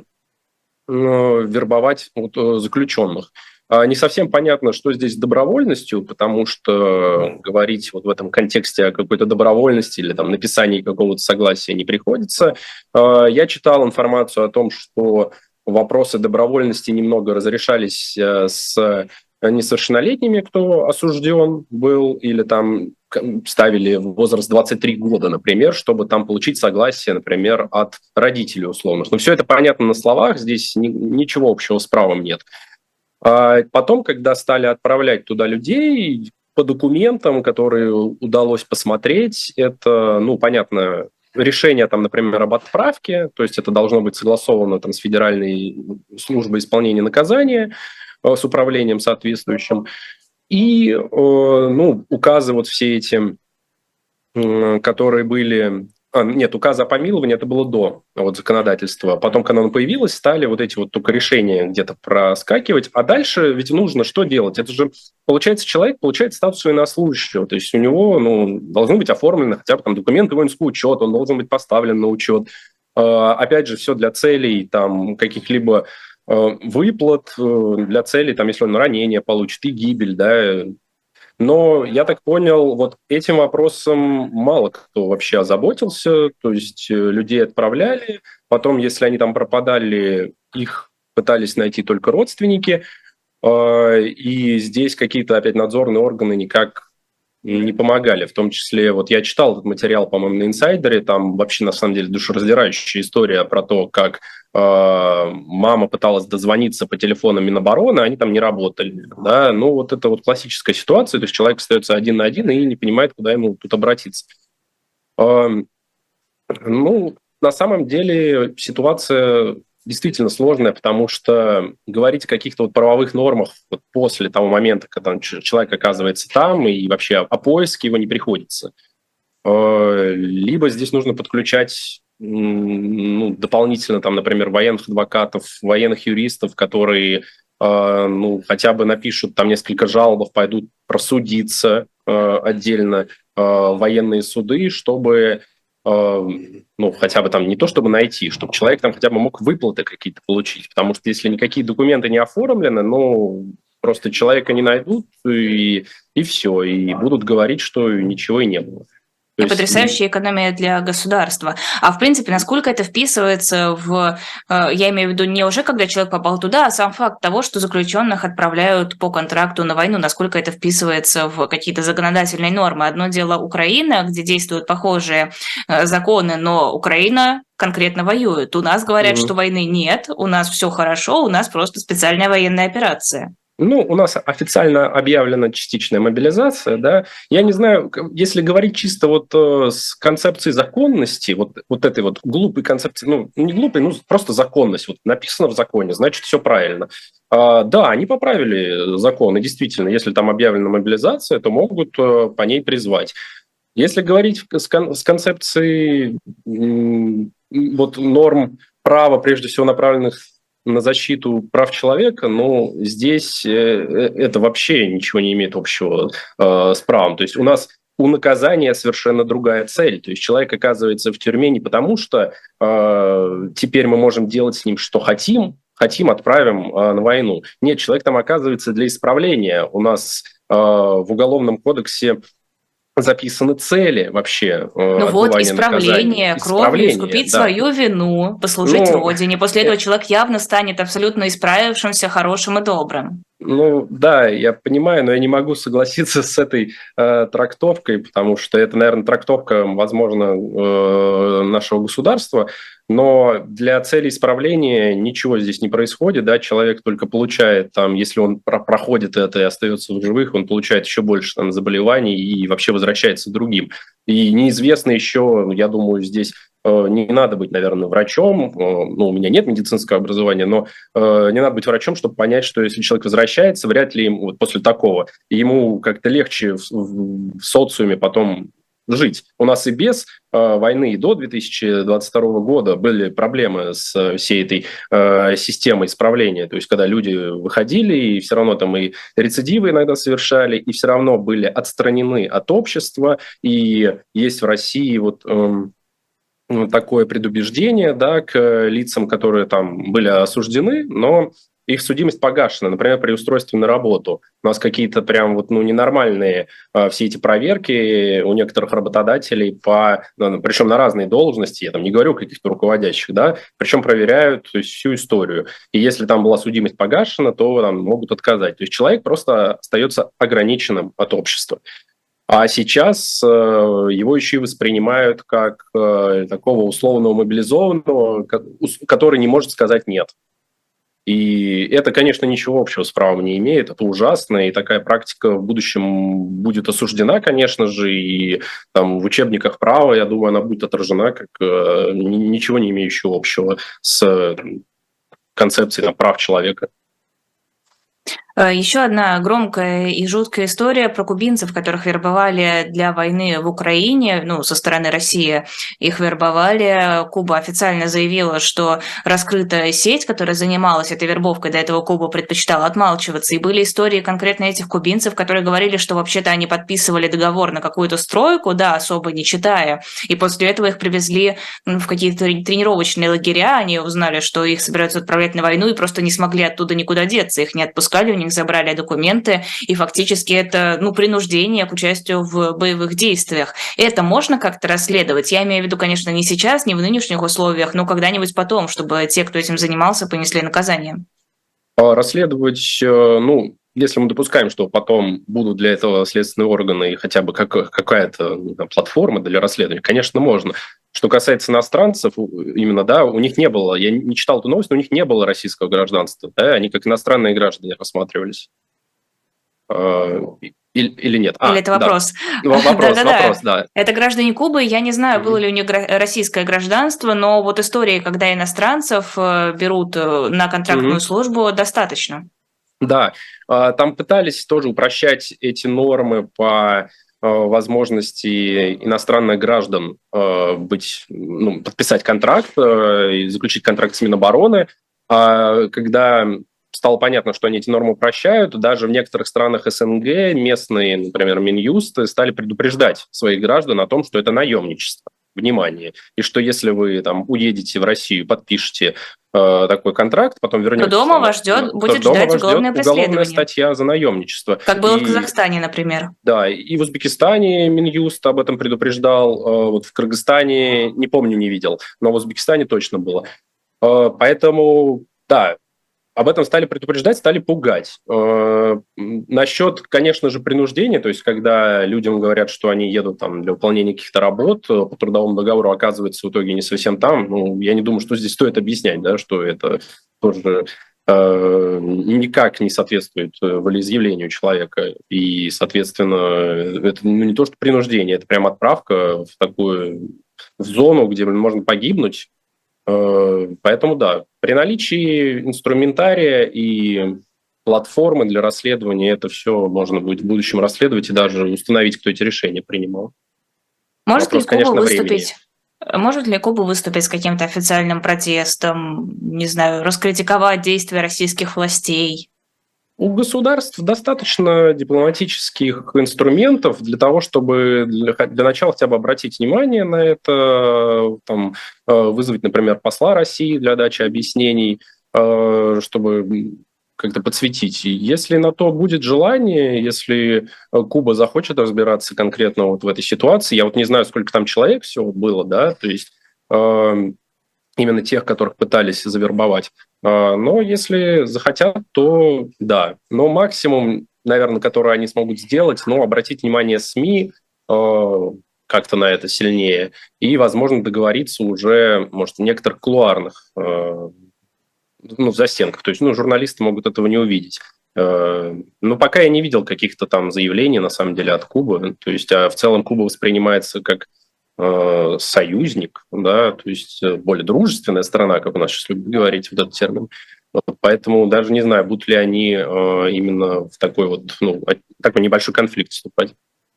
вербовать заключенных. Не совсем понятно, что здесь с добровольностью, потому что говорить вот в этом контексте о какой-то добровольности или там написании какого-то согласия не приходится. Я читал информацию о том, что вопросы добровольности немного разрешались с несовершеннолетними, кто осужден был, или там ставили возраст 23 года, например, чтобы там получить согласие, например, от родителей условных. Но все это понятно на словах, здесь ничего общего с правом нет. А потом, когда стали отправлять туда людей по документам, которые удалось посмотреть, это, понятно, решение, там, например, об отправке, то есть это должно быть согласовано там, с Федеральной службой исполнения наказания, с управлением соответствующим. И указы вот все эти, которые были... Нет, указа о помиловании это было до законодательства. Потом, когда оно появилось, стали вот эти вот только решения где-то проскакивать. А дальше ведь нужно что делать? Это же, получается, человек получает статус военнослужащего. То есть у него должны быть оформлены хотя бы там документы воинского учета, он должен быть поставлен на учет. Опять же, все для целей там каких-либо выплат, для целей, там, если он ранение получит и гибель, да. Но, я так понял, вот этим вопросом мало кто вообще озаботился, то есть людей отправляли, потом, если они там пропадали, их пытались найти только родственники, и здесь какие-то опять надзорные органы никак не помогали, в том числе, вот я читал этот материал, по-моему, на «Инсайдере», там вообще, на самом деле, душераздирающая история про то, как мама пыталась дозвониться по телефону Минобороны, они там не работали, да, вот это вот классическая ситуация, то есть человек остается один на один и не понимает, куда ему тут обратиться. На самом деле ситуация действительно сложная, потому что говорить о каких-то вот правовых нормах вот после того момента, когда человек оказывается там, и вообще о поиске его не приходится. Либо здесь нужно подключать дополнительно, там, например, военных адвокатов, военных юристов, которые хотя бы напишут там несколько жалоб, пойдут просудиться отдельно военные суды, чтобы хотя бы там не то, чтобы найти, чтобы человек там хотя бы мог выплаты какие-то получить. Потому что если никакие документы не оформлены, просто человека не найдут, и все, и будут говорить, что ничего и не было. И потрясающая экономия для государства. А в принципе, насколько это вписывается я имею в виду не уже когда человек попал туда, а сам факт того, что заключенных отправляют по контракту на войну, насколько это вписывается в какие-то законодательные нормы. Одно дело Украина, где действуют похожие законы, но Украина конкретно воюет. У нас говорят, что войны нет, у нас все хорошо, у нас просто специальная военная операция. У нас официально объявлена частичная мобилизация, да. Я не знаю, если говорить чисто вот с концепцией законности, вот этой вот глупой концепции, не глупой, просто законность, вот написано в законе, значит, все правильно. Да, они поправили закон, и действительно, если там объявлена мобилизация, то могут по ней призвать. Если говорить с концепцией норм права, прежде всего направленных на защиту прав человека, здесь это вообще ничего не имеет общего с правом. То есть у наказания совершенно другая цель. То есть человек оказывается в тюрьме не потому, что теперь мы можем делать с ним, что хотим отправим на войну. Нет, человек там оказывается для исправления. У нас в Уголовном кодексе записаны цели вообще. Исправление, кровью искупить свою вину, послужить Родине. После этого человек явно станет абсолютно исправившимся, хорошим и добрым. Да, я понимаю, но я не могу согласиться с этой трактовкой, потому что это, наверное, трактовка, возможно, нашего государства, но для цели исправления ничего здесь не происходит, да, человек только получает, там, если он проходит это и остается в живых, он получает еще больше заболеваний и вообще возвращается к другим. И неизвестно еще, я думаю, здесь не надо быть, наверное, врачом, ну, у меня нет медицинского образования, но не надо быть врачом, чтобы понять, что если человек возвращается, вряд ли ему вот после такого, ему как-то легче в социуме потом жить. У нас и без войны, и до 2022 года были проблемы с всей этой системой исправления. То есть, когда люди выходили, и все равно там и рецидивы иногда совершали, и все равно были отстранены от общества. И есть в России вот такое предубеждение, да, к лицам, которые там были осуждены, но их судимость погашена, например, при устройстве на работу. У нас какие-то прям вот, ну, ненормальные все эти проверки у некоторых работодателей, причем на разные должности, я там не говорю о каких-то руководящих, да, причем проверяют, то есть, всю историю. И если там была судимость погашена, то там могут отказать. То есть человек просто остается ограниченным от общества. А сейчас его еще и воспринимают как такого условного мобилизованного, который не может сказать «нет». И это, конечно, ничего общего с правом не имеет, это ужасно, и такая практика в будущем будет осуждена, конечно же, и там в учебниках права, я думаю, она будет отражена как ничего не имеющего общего с концепцией прав человека. Еще одна громкая и жуткая история про кубинцев, которых вербовали для войны в Украине, ну, со стороны России их вербовали. Куба официально заявила, что раскрыта сеть, которая занималась этой вербовкой, до этого Куба предпочитала отмалчиваться. И были истории конкретно этих кубинцев, которые говорили, что вообще-то они подписывали договор на какую-то стройку, да, особо не читая, и после этого их привезли в какие-то тренировочные лагеря, они узнали, что их собираются отправлять на войну, и просто не смогли оттуда никуда деться, их не отпускали, у них забрали документы, и фактически это, ну, принуждение к участию в боевых действиях. Это можно как-то расследовать? Я имею в виду, конечно, не сейчас, не в нынешних условиях, но когда-нибудь потом, чтобы те, кто этим занимался, понесли наказание. Расследовать, ну, если мы допускаем, что потом будут для этого следственные органы и хотя бы какая-то платформа для расследования, конечно, можно. Что касается иностранцев, именно, да, у них не было, я не читал эту новость, но у них не было российского гражданства, да, они как иностранные граждане рассматривались. Или нет? Или это вопрос? Да. Вопрос, да. Это граждане Кубы, я не знаю, было ли у них российское гражданство, но вот истории, когда иностранцев берут на контрактную службу, достаточно. Да, там пытались тоже упрощать эти нормы по возможности иностранных граждан подписать контракт, заключить контракт с Минобороны. Когда стало понятно, что они эти нормы упрощают, даже в некоторых странах СНГ местные, например, Минюсты, стали предупреждать своих граждан о том, что это наемничество. Внимание. И что если вы там уедете в Россию, подпишете такой контракт, потом вернетесь... То дома вас будет ждать уголовное преследование. Уголовная статья за наемничество. Как было в Казахстане, например. Да, и в Узбекистане Минюст об этом предупреждал, вот в Кыргызстане, не помню, не видел, но в Узбекистане точно было. Поэтому, да, об этом стали предупреждать, стали пугать. Насчет, конечно же, принуждения, то есть когда людям говорят, что они едут там для выполнения каких-то работ по трудовому договору, оказывается в итоге не совсем там, ну, я не думаю, что здесь стоит объяснять, да, что это тоже никак не соответствует волеизъявлению человека. И, соответственно, это не то, что принуждение, это прям отправка в зону, где можно погибнуть. Поэтому да, при наличии инструментария и платформы для расследования это все можно будет в будущем расследовать и даже установить, кто эти решения принимал. Может ли Куба выступить с каким-то официальным протестом, не знаю, раскритиковать действия российских властей? У государств достаточно дипломатических инструментов для того, чтобы для начала хотя бы обратить внимание на это, там, вызвать, например, посла России для дачи объяснений, чтобы как-то подсветить. И если на то будет желание, если Куба захочет разбираться конкретно вот в этой ситуации, я вот не знаю, сколько там человек всего было, да, то есть именно тех, которых пытались завербовать. Но если захотят, то да. Но максимум, наверное, который они смогут сделать, обратить внимание СМИ как-то на это сильнее и, возможно, договориться уже, может, в некоторых кулуарных застенках. То есть, журналисты могут этого не увидеть. Но пока я не видел каких-то там заявлений, на самом деле, от Кубы. То есть, в целом Куба воспринимается как союзник, да, то есть более дружественная страна, как у нас сейчас любят говорить вот этот термин. Вот, поэтому даже не знаю, будут ли они именно в такой вот, ну, такой небольшой конфликт вступать.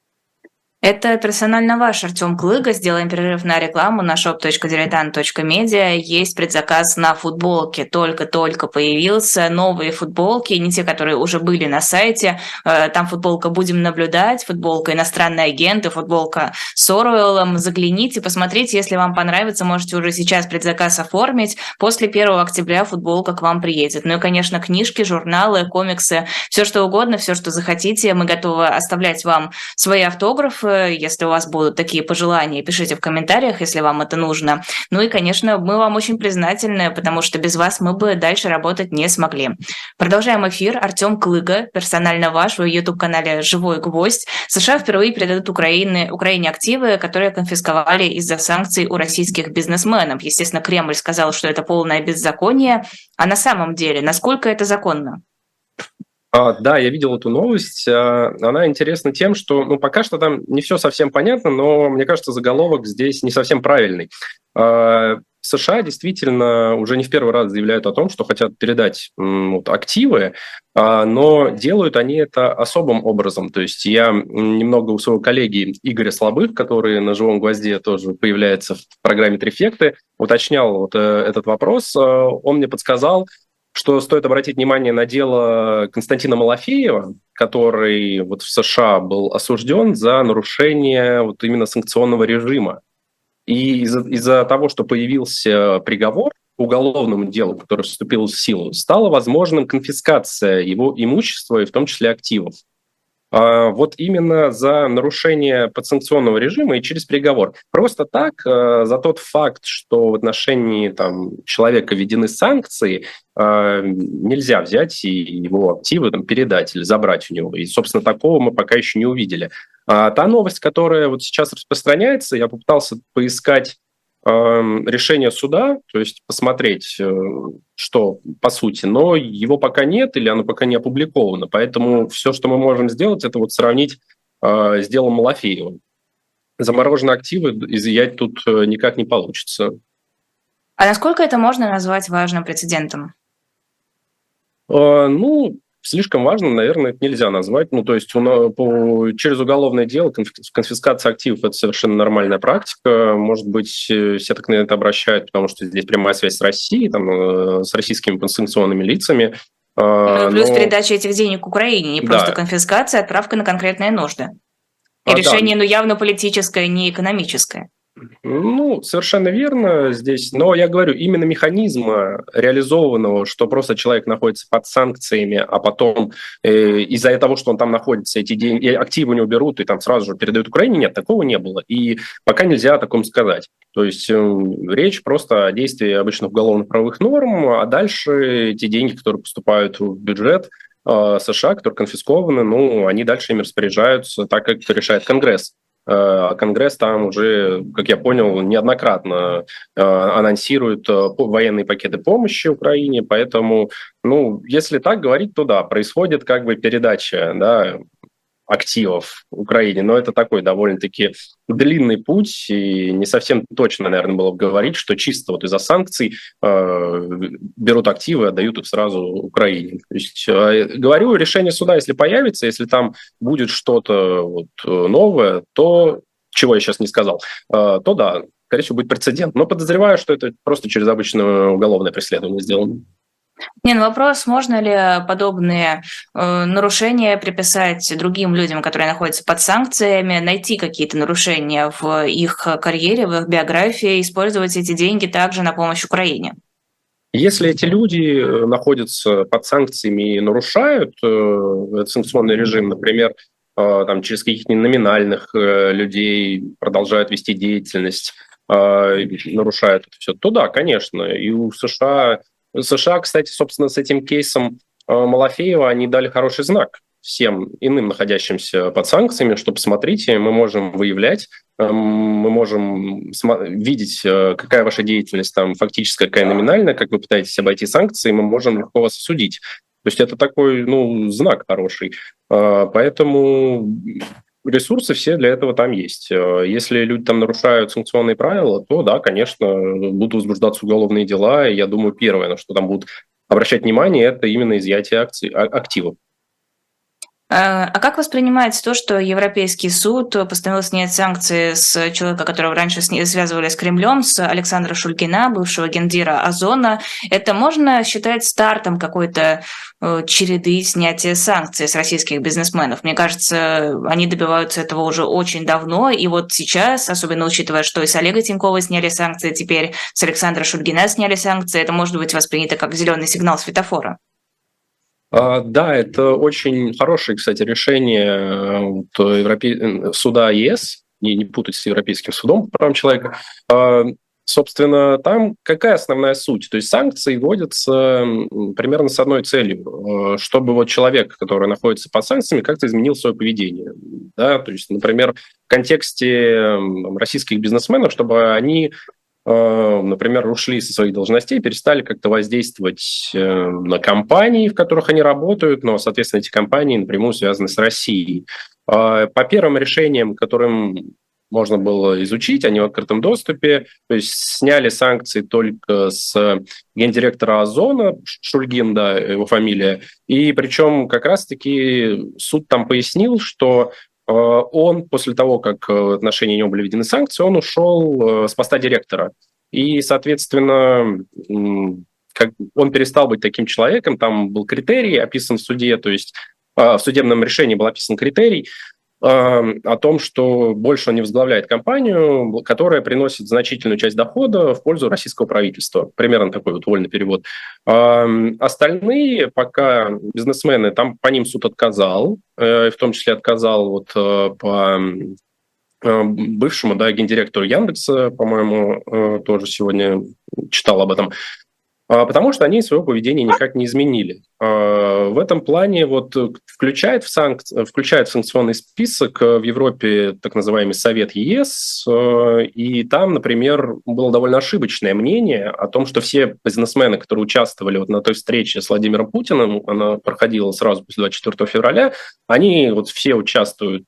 Это персонально ваш Артем Клыга. Сделаем перерыв на рекламу на shop.diletant.media. Есть предзаказ на футболки. Только-только появился. Новые футболки, не те, которые уже были на сайте. Там футболка «Будем наблюдать», футболка «Иностранные агенты», футболка с Оруэллом. Загляните, посмотрите. Если вам понравится, можете уже сейчас предзаказ оформить. После 1 октября футболка к вам приедет. Ну и, конечно, книжки, журналы, комиксы, все что угодно, все, что захотите. Мы готовы оставлять вам свои автографы. Если у вас будут такие пожелания, пишите в комментариях, если вам это нужно. Ну и, конечно, мы вам очень признательны, потому что без вас мы бы дальше работать не смогли. Продолжаем эфир. Артем Клыга, персонально ваш, в YouTube-канале «Живой гвоздь». США впервые передадут Украине активы, которые конфисковали из-за санкций у российских бизнесменов. Естественно, Кремль сказал, что это полное беззаконие. А на самом деле, насколько это законно? Да, я видел эту новость. Она интересна тем, что пока что там не все совсем понятно, но мне кажется, заголовок здесь не совсем правильный. США действительно уже не в первый раз заявляют о том, что хотят передать активы, но делают они это особым образом. То есть я немного у своего коллеги Игоря Слабых, который на «Живом гвозде» тоже появляется в программе «Трефекты», уточнял этот вопрос. Он мне подсказал, что стоит обратить внимание на дело Константина Малафеева, который в США был осужден за нарушение именно санкционного режима. И из-за того, что появился приговор по уголовному делу, который вступил в силу, стала возможным конфискация его имущества и в том числе активов. Вот именно за нарушение подсанкционного режима и через приговор. Просто так, за тот факт, что в отношении человека введены санкции, нельзя взять и его активы передать или забрать у него. И, собственно, такого мы пока еще не увидели. Та новость, которая сейчас распространяется, я попытался поискать решение суда, то есть посмотреть, что по сути, но его пока нет или оно пока не опубликовано. Поэтому все, что мы можем сделать, это сравнить с делом Малафеева. Замороженные активы изъять тут никак не получится. А насколько это можно назвать важным прецедентом? Слишком важно, наверное, это нельзя назвать. То есть через уголовное дело конфискация активов – это совершенно нормальная практика. Может быть, все так на это обращают, потому что здесь прямая связь с Россией, с российскими санкционными лицами. Плюс передача этих денег Украине, не просто конфискация, а отправка на конкретные нужды. И решение, явно политическое, не экономическое. Совершенно верно здесь. Но я говорю, именно механизма реализованного, что просто человек находится под санкциями, а потом из-за того, что он там находится, эти деньги, активы у него берут и там сразу же передают Украине, нет, такого не было. И пока нельзя о таком сказать. То есть речь просто о действии обычных уголовно-правовых норм, а дальше те деньги, которые поступают в бюджет США, которые конфискованы, они дальше ими распоряжаются так, как решает Конгресс. Конгресс там уже, как я понял, неоднократно анонсирует военные пакеты помощи Украине, поэтому, если так говорить, то да, происходит передача, активов Украине, но это такой довольно-таки длинный путь, и не совсем точно, наверное, было бы говорить, что чисто из-за санкций берут активы и отдают их сразу Украине. То есть, говорю, решение суда, если появится, если там будет что-то новое, то, чего я сейчас не сказал, то да, скорее всего, будет прецедент. Но подозреваю, что это просто через обычное уголовное преследование сделано. Вопрос, можно ли подобные нарушения приписать другим людям, которые находятся под санкциями, найти какие-то нарушения в их карьере, в их биографии, использовать эти деньги также на помощь Украине? Если эти люди находятся под санкциями и нарушают этот санкционный режим, например, через каких-то номинальных людей продолжают вести деятельность, нарушают это все, то да, конечно, и у США, кстати, собственно, с этим кейсом Малафеева они дали хороший знак всем иным, находящимся под санкциями, что, посмотрите, мы можем выявлять, мы можем видеть, какая ваша деятельность там фактическая, какая номинальная, как вы пытаетесь обойти санкции, мы можем легко вас осудить. То есть это такой, знак хороший. Поэтому Ресурсы все для этого там есть. Если люди там нарушают санкционные правила, то да, конечно, будут возбуждаться уголовные дела. И я думаю, первое, на что там будут обращать внимание, это именно изъятие активов. А как воспринимается то, что Европейский суд постановил снять санкции с человека, которого раньше связывали с Кремлем, с Александра Шульгина, бывшего гендира Озона? Это можно считать стартом какой-то череды снятия санкций с российских бизнесменов? Мне кажется, они добиваются этого уже очень давно, и вот сейчас, особенно учитывая, что и с Олега Тинькова сняли санкции, теперь с Александра Шульгина сняли санкции, это может быть воспринято как зеленый сигнал светофора. Да, это очень хорошее, кстати, решение суда ЕС, не путать с Европейским судом по правам человека. Собственно, там какая основная суть? То есть санкции вводятся примерно с одной целью, чтобы вот человек, который находится под санкциями, как-то изменил свое поведение. Да? То есть, например, в контексте российских бизнесменов, чтобы они, например, ушли со своих должностей, перестали как-то воздействовать на компании, в которых они работают, но, соответственно, эти компании напрямую связаны с Россией. По первым решениям, которым можно было изучить, они в открытом доступе, то есть сняли санкции только с гендиректора Озона, Шульгин, да, его фамилия, и причем как раз-таки суд там пояснил, что он после того, как в отношении него были введены санкции, он ушел с поста директора. И, соответственно, он перестал быть таким человеком, там был критерий описан в суде, то есть в судебном решении был описан критерий о том, что больше он не возглавляет компанию, которая приносит значительную часть дохода в пользу российского правительства. Примерно такой вот вольный перевод. Остальные пока бизнесмены, там по ним суд отказал, в том числе отказал вот по бывшему, да, гендиректору Яндекса, по-моему, тоже сегодня читал об этом. Потому что они своего поведения никак не изменили. В этом плане вот включают в санкционный список в Европе так называемый Совет ЕС, и там, например, было довольно ошибочное мнение о том, что все бизнесмены, которые участвовали вот на той встрече с Владимиром Путиным, она проходила сразу после 24 февраля, они вот все участвуют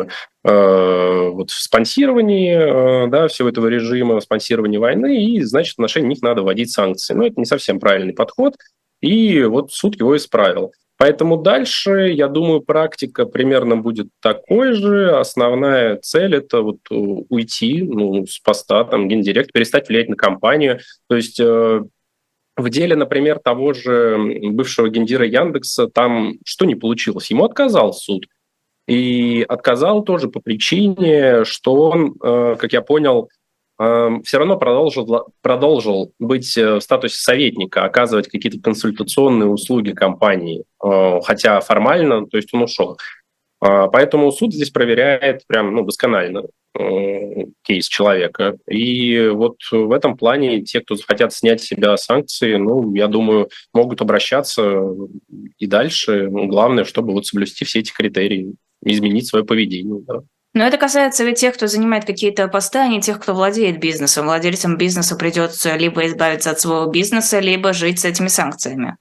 вот в спонсировании, да, всего этого режима, в спонсировании войны, и, значит, в отношении них надо вводить санкции. Но это не совсем правильный подход, и вот суд его исправил. Поэтому дальше, я думаю, практика примерно будет такой же. Основная цель – это вот уйти с поста там, гендиректора, перестать влиять на компанию. То есть в деле, например, того же бывшего гендира Яндекса, там что не получилось? Ему отказал суд. И отказал тоже по причине, что он, как я понял, все равно продолжил быть в статусе советника, оказывать какие-то консультационные услуги компании, хотя формально, то есть он ушел. Поэтому суд здесь проверяет прям досконально кейс человека. И вот в этом плане те, кто захотят снять с себя санкции, я думаю, могут обращаться и дальше. Главное, чтобы вот соблюсти все эти критерии, изменить свое поведение. Да. Но это касается ведь тех, кто занимает какие-то посты, а не тех, кто владеет бизнесом. Владельцам бизнеса придется либо избавиться от своего бизнеса, либо жить с этими санкциями.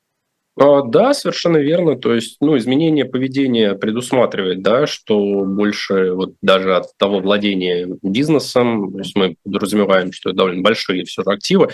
Да, совершенно верно. То есть, изменение поведения предусматривает, да, что больше вот даже от того владения бизнесом, то есть мы подразумеваем, что это довольно большие все же активы,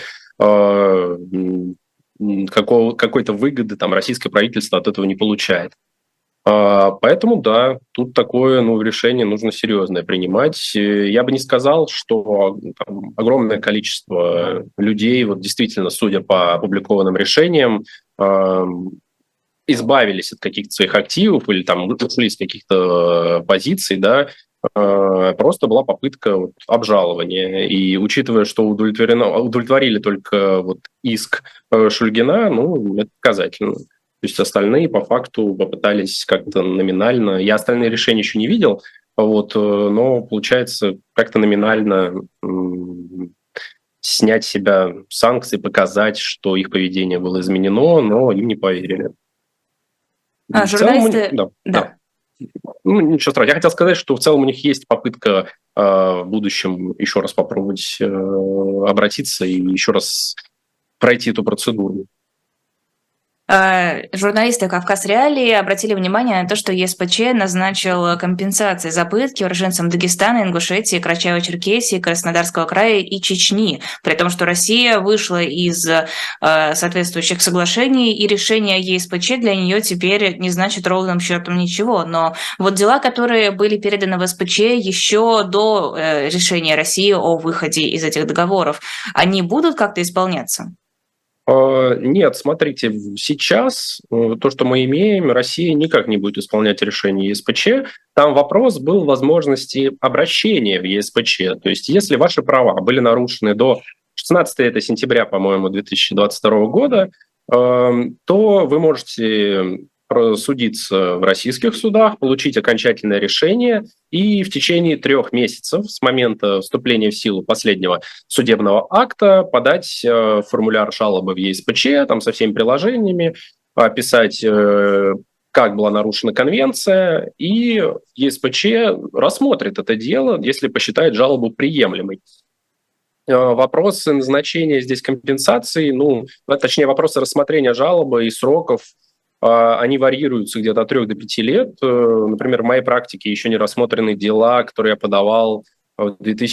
какой-то выгоды там российское правительство от этого не получает. Поэтому, да, тут такое решение нужно серьезное принимать. Я бы не сказал, что там огромное количество людей, вот действительно, судя по опубликованным решениям, избавились от каких-то своих активов или там ушли с каких-то позиций, да, просто была попытка обжалования. И учитывая, что удовлетворили только иск Шульгина, это показательно. То есть остальные по факту попытались как-то номинально. Я остальные решения еще не видел, но получается как-то номинально снять с себя санкции, показать, что их поведение было изменено, но им не поверили. Журналисты... Да. Ничего страшного. Я хотел сказать, что в целом у них есть попытка в будущем еще раз попробовать обратиться и еще раз пройти эту процедуру. Журналисты «Кавказ Реалии» обратили внимание на то, что ЕСПЧ назначил компенсации за пытки уроженцам Дагестана, Ингушетии, Карачаево-Черкесии, Краснодарского края и Чечни, при том, что Россия вышла из соответствующих соглашений, и решение ЕСПЧ для нее теперь не значит ровным счетом ничего. Но вот дела, которые были переданы в СПЧ еще до решения России о выходе из этих договоров, они будут как-то исполняться? Нет, смотрите, сейчас то, что мы имеем, Россия никак не будет исполнять решение ЕСПЧ. Там вопрос был возможности обращения в ЕСПЧ. То есть если ваши права были нарушены до 16 сентября, по-моему, 2022 года, то вы можете судиться в российских судах, получить окончательное решение и в течение 3 месяцев с момента вступления в силу последнего судебного акта подать формуляр жалобы в ЕСПЧ там, со всеми приложениями, описать, как была нарушена конвенция, и ЕСПЧ рассмотрит это дело, если посчитает жалобу приемлемой. Вопросы назначения здесь компенсации, точнее, вопросы рассмотрения жалобы и сроков, они варьируются где-то от 3 до 5 лет. Например, в моей практике еще не рассмотрены дела, которые я подавал в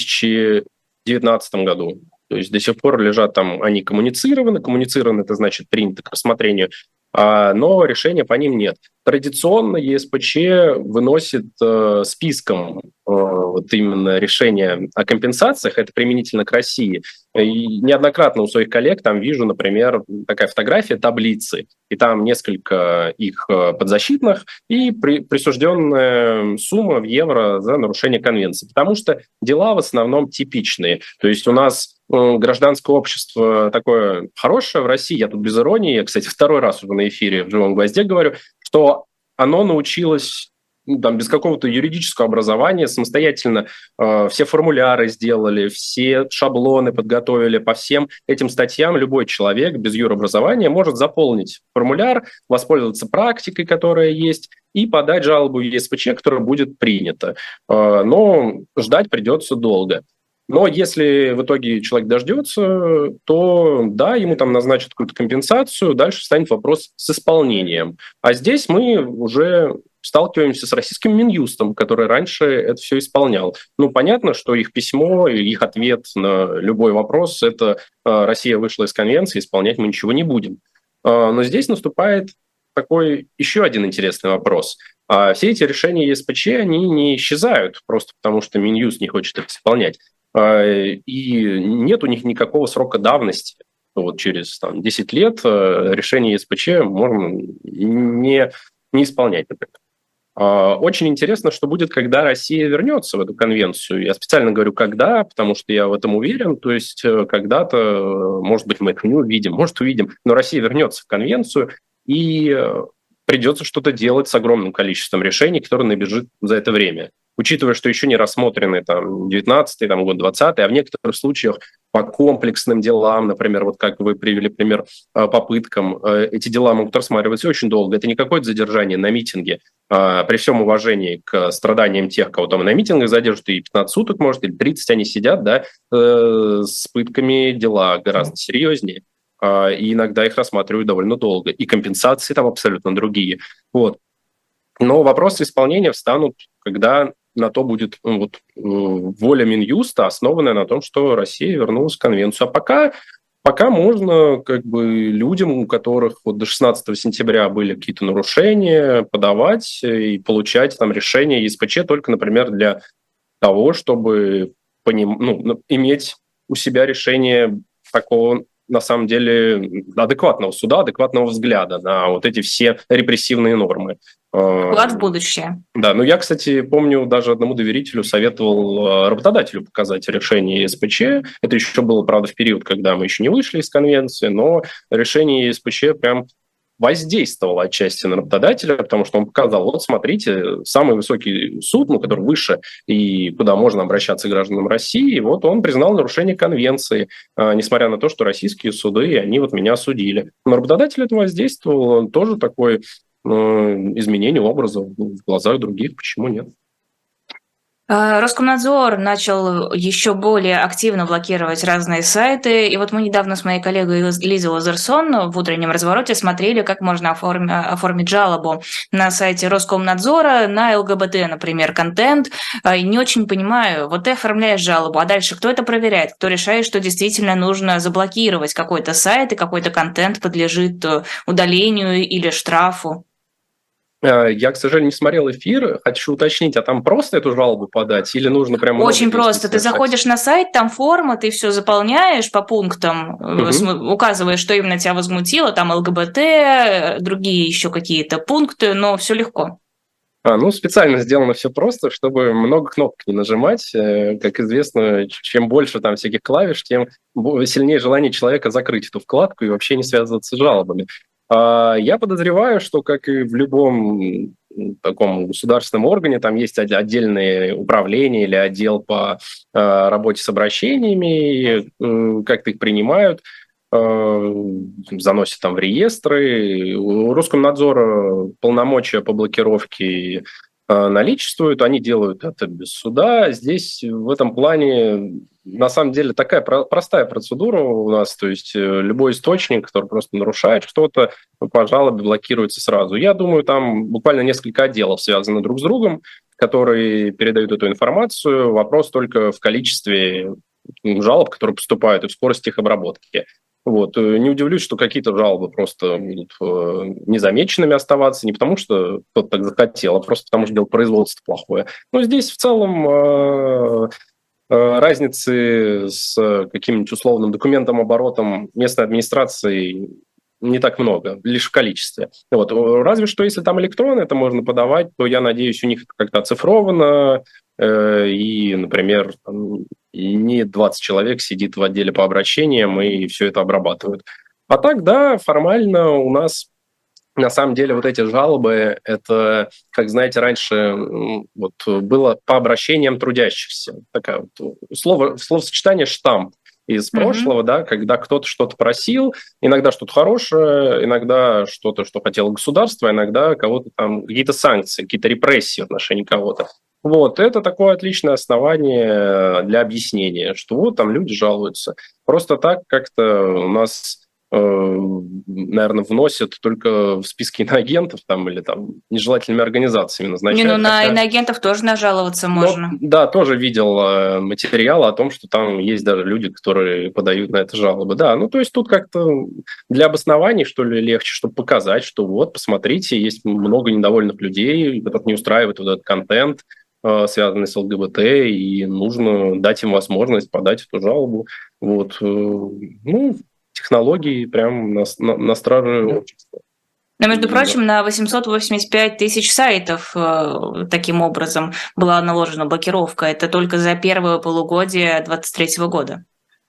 2019 году. То есть до сих пор лежат там, они коммуницированы. Коммуницированы – это значит принято к рассмотрению, но решения по ним нет. Традиционно ЕСПЧ выносит списком вот именно решения о компенсациях, это применительно к России. И неоднократно у своих коллег там вижу, например, такая фотография таблицы, и там несколько их подзащитных и присужденная сумма в евро за нарушение конвенции, потому что дела в основном типичные. То есть у нас гражданское общество такое хорошее в России, я тут без иронии, я, кстати, 2-й раз уже на эфире в «Живом гвозде» говорю, что оно научилось без какого-то юридического образования самостоятельно все формуляры сделали, все шаблоны подготовили по всем этим статьям. Любой человек без юробразования может заполнить формуляр, воспользоваться практикой, которая есть, и подать жалобу в ЕСПЧ, которая будет принята. Но ждать придется долго. Но если в итоге человек дождется, то да, ему там назначат какую-то компенсацию, дальше встанет вопрос с исполнением. А здесь мы уже сталкиваемся с российским Минюстом, который раньше это все исполнял. Понятно, что их письмо, их ответ на любой вопрос – это Россия вышла из конвенции, исполнять мы ничего не будем. Но здесь наступает такой еще один интересный вопрос. Все эти решения ЕСПЧ, они не исчезают просто потому, что Минюст не хочет их исполнять. И нет у них никакого срока давности. Вот через 10 лет решение ЕСПЧ можно не исполнять, например. Очень интересно, что будет, когда Россия вернется в эту конвенцию. Я специально говорю «когда», потому что я в этом уверен. То есть когда-то, может быть, мы это не увидим, может, увидим, но Россия вернется в конвенцию, и придется что-то делать с огромным количеством решений, которые набежит за это время. Учитывая, что еще не рассмотрены 19-й год, 20-й, а в некоторых случаях по комплексным делам, например, вот как вы привели пример по пыткам, эти дела могут рассматриваться очень долго. Это не какое-то задержание на митинге. При всем уважении к страданиям тех, кого там на митингах задержат, и 15 суток, может, или 30 они сидят, да, с пытками дела гораздо серьезнее. И иногда их рассматривают довольно долго. И компенсации там абсолютно другие. Вот. Но вопросы исполнения встанут, когда на то будет воля Минюста, основанная на том, что Россия вернулась в конвенцию. А пока можно людям, у которых до 16 сентября были какие-то нарушения, подавать и получать решения ЕСПЧ только, например, для того, чтобы иметь у себя решение такого, на самом деле, адекватного суда, адекватного взгляда на вот эти все репрессивные нормы. Вклад в будущее. Да, я, кстати, помню, даже одному доверителю советовал работодателю показать решение ЕСПЧ. Это еще было, правда, в период, когда мы еще не вышли из конвенции, но решение ЕСПЧ прям воздействовало отчасти на работодателя, потому что он показал, вот смотрите, самый высокий суд, который выше и куда можно обращаться гражданам России, вот он признал нарушение конвенции, несмотря на то, что российские суды, они меня осудили. Но работодатель это воздействовал, тоже такое изменение образа в глазах других, почему нет? Роскомнадзор начал еще более активно блокировать разные сайты. И вот мы недавно с моей коллегой Лизой Лазерсон в «Утреннем развороте» смотрели, как можно оформить жалобу на сайте Роскомнадзора на ЛГБТ, например, контент. И не очень понимаю, вот ты оформляешь жалобу, а дальше кто это проверяет? Кто решает, что действительно нужно заблокировать какой-то сайт и какой-то контент подлежит удалению или штрафу? Я, к сожалению, не смотрел эфир. Хочу уточнить, а там просто эту жалобу подать или нужно прям много Очень действий просто. Ты совершать? заходишь на сайт, там форма, ты все заполняешь по пунктам, Мгм. указываешь, что именно тебя возмутило, там ЛГБТ, другие еще какие-то пункты, но все легко. Ну, специально сделано все просто, чтобы много кнопок не нажимать. Как известно, чем больше там всяких клавиш, тем сильнее желание человека закрыть эту вкладку и вообще не связываться с жалобами. Я подозреваю, что, как и в любом таком государственном органе, там есть отдельные управления или отдел по работе с обращениями, как-то их принимают, заносят там в реестры. У Роскомнадзора полномочия по блокировке наличествуют, они делают это без суда. Здесь в этом плане на самом деле такая простая процедура у нас, то есть любой источник, который просто нарушает что-то, по жалобе блокируется сразу. Я думаю, там буквально несколько отделов связаны друг с другом, которые передают эту информацию. Вопрос только в количестве жалоб, которые поступают, и в скорости их обработки. Вот. Не удивлюсь, что какие-то жалобы просто будут незамеченными оставаться, не потому что кто-то так захотел, а просто потому что дело производства плохое. Но здесь в целом разницы с каким-нибудь условным документом оборотом местной администрации не так много, лишь в количестве. Вот. Разве что, если там электронно это можно подавать, то, я надеюсь, у них это как-то оцифровано, и, например, и не 20 человек сидит в отделе по обращениям и все это обрабатывают. А так, да, формально у нас на самом деле вот эти жалобы, это, как знаете, раньше вот было по обращениям трудящихся. Такая вот словосочетание «штамп» из Мгм. прошлого, да, когда кто-то что-то просил, иногда что-то хорошее, иногда что-то, что хотело государство, иногда кого-то там, какие-то санкции, какие-то репрессии в отношении кого-то. Вот, это такое отличное основание для объяснения, что вот там люди жалуются. Просто так как-то у нас наверное, вносят только в списки иноагентов там, или там нежелательными организациями Не, ну назначают, на хотя... иноагентов тоже нажаловаться Но можно. да, тоже видел материалы о том, что там есть даже люди, которые подают на это жалобы. Да, ну то есть тут как-то для обоснований, что ли, легче, чтобы показать, что вот, посмотрите, есть много недовольных людей, которых не устраивает вот этот контент, связанный с ЛГБТ, и нужно дать им возможность подать эту жалобу. Вот. Ну, технологии прям на страже общества. Но, между И, да. прочим, на 885 тысяч сайтов таким образом была наложена блокировка. Это только за первое полугодие 2023 года.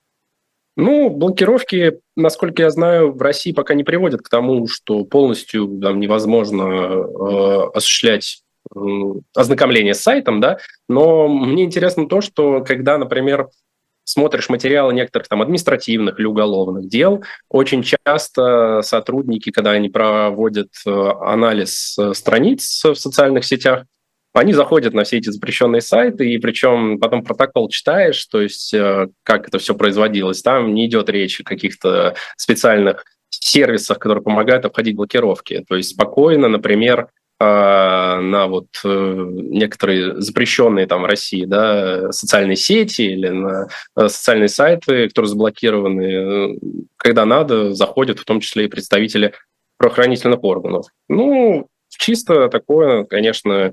Ну, блокировки, насколько я знаю, в России пока не приводят к тому, что полностью там невозможно осуществлять ознакомление с сайтом, да, но мне интересно то, что когда, например, смотришь материалы некоторых там административных или уголовных дел, очень часто сотрудники, когда они проводят анализ страниц в социальных сетях, они заходят на все эти запрещенные сайты, и причем потом протокол читаешь, то есть как это все производилось. Там не идет речь о каких-то специальных сервисах, которые помогают обходить блокировки. То есть спокойно, например, на вот некоторые запрещенные там в России, да, социальные сети или на социальные сайты, которые заблокированы, когда надо, заходят в том числе и представители правоохранительных органов. Ну, чисто такое, конечно,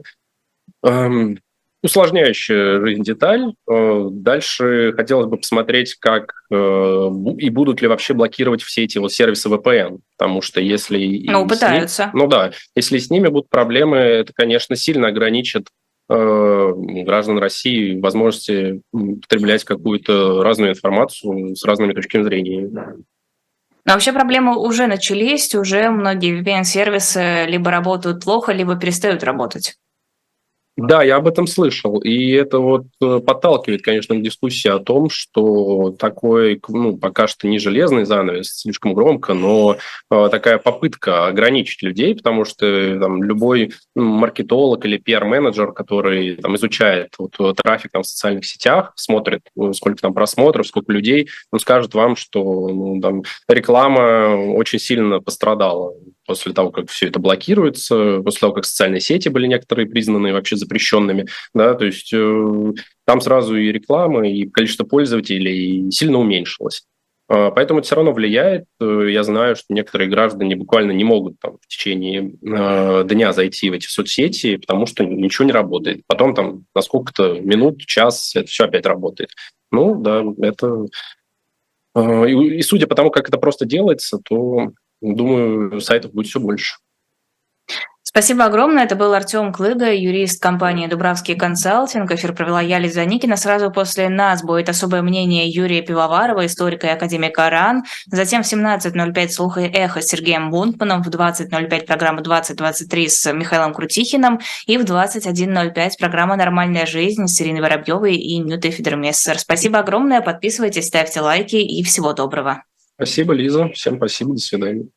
усложняющая жизнь деталь. Дальше хотелось бы посмотреть, как и будут ли вообще блокировать все эти вот сервисы VPN, потому что если Ну, и с ними, пытаются. ну да, если с ними будут проблемы, это, конечно, сильно ограничит граждан России возможности потреблять какую-то разную информацию с разными точками зрения. Но вообще проблемы уже начались, уже многие VPN-сервисы либо работают плохо, либо перестают работать. Да, я об этом слышал, и это вот подталкивает, конечно, к дискуссии о том, что такой, ну, пока что не железный занавес, слишком громко, но такая попытка ограничить людей, потому что там любой маркетолог или пиар-менеджер, который там изучает вот, трафик там, в социальных сетях, смотрит, сколько там просмотров, сколько людей, он скажет вам, что ну, там, реклама очень сильно пострадала после того, как все это блокируется, после того, как социальные сети были некоторые признаны вообще запрещенными, да, то есть там сразу и реклама, и количество пользователей сильно уменьшилось. Поэтому это все равно влияет. Я знаю, что некоторые граждане буквально не могут там, в течение дня зайти в эти соцсети, потому что ничего не работает. Потом там на сколько-то минут, час это все опять работает. Ну да, это... И судя по тому, как это просто делается, то, думаю, сайтов будет все больше. Спасибо огромное. Это был Артем Клыга, юрист компании «Дубравский консалтинг». Эфир провела я, Лиза Никина. Сразу после нас будет особое мнение Юрия Пивоварова, историка и академика РАН. Затем в 17:05 «Слух и эхо» с Сергеем Бунтманом, в 20:05 программа «2023» с Михаилом Крутихиным и в 21:05 программа «Нормальная жизнь» с Ириной Воробьевой и Нютой Федермессер. Спасибо огромное. Подписывайтесь, ставьте лайки и всего доброго. Спасибо, Лиза. Всем спасибо. До свидания.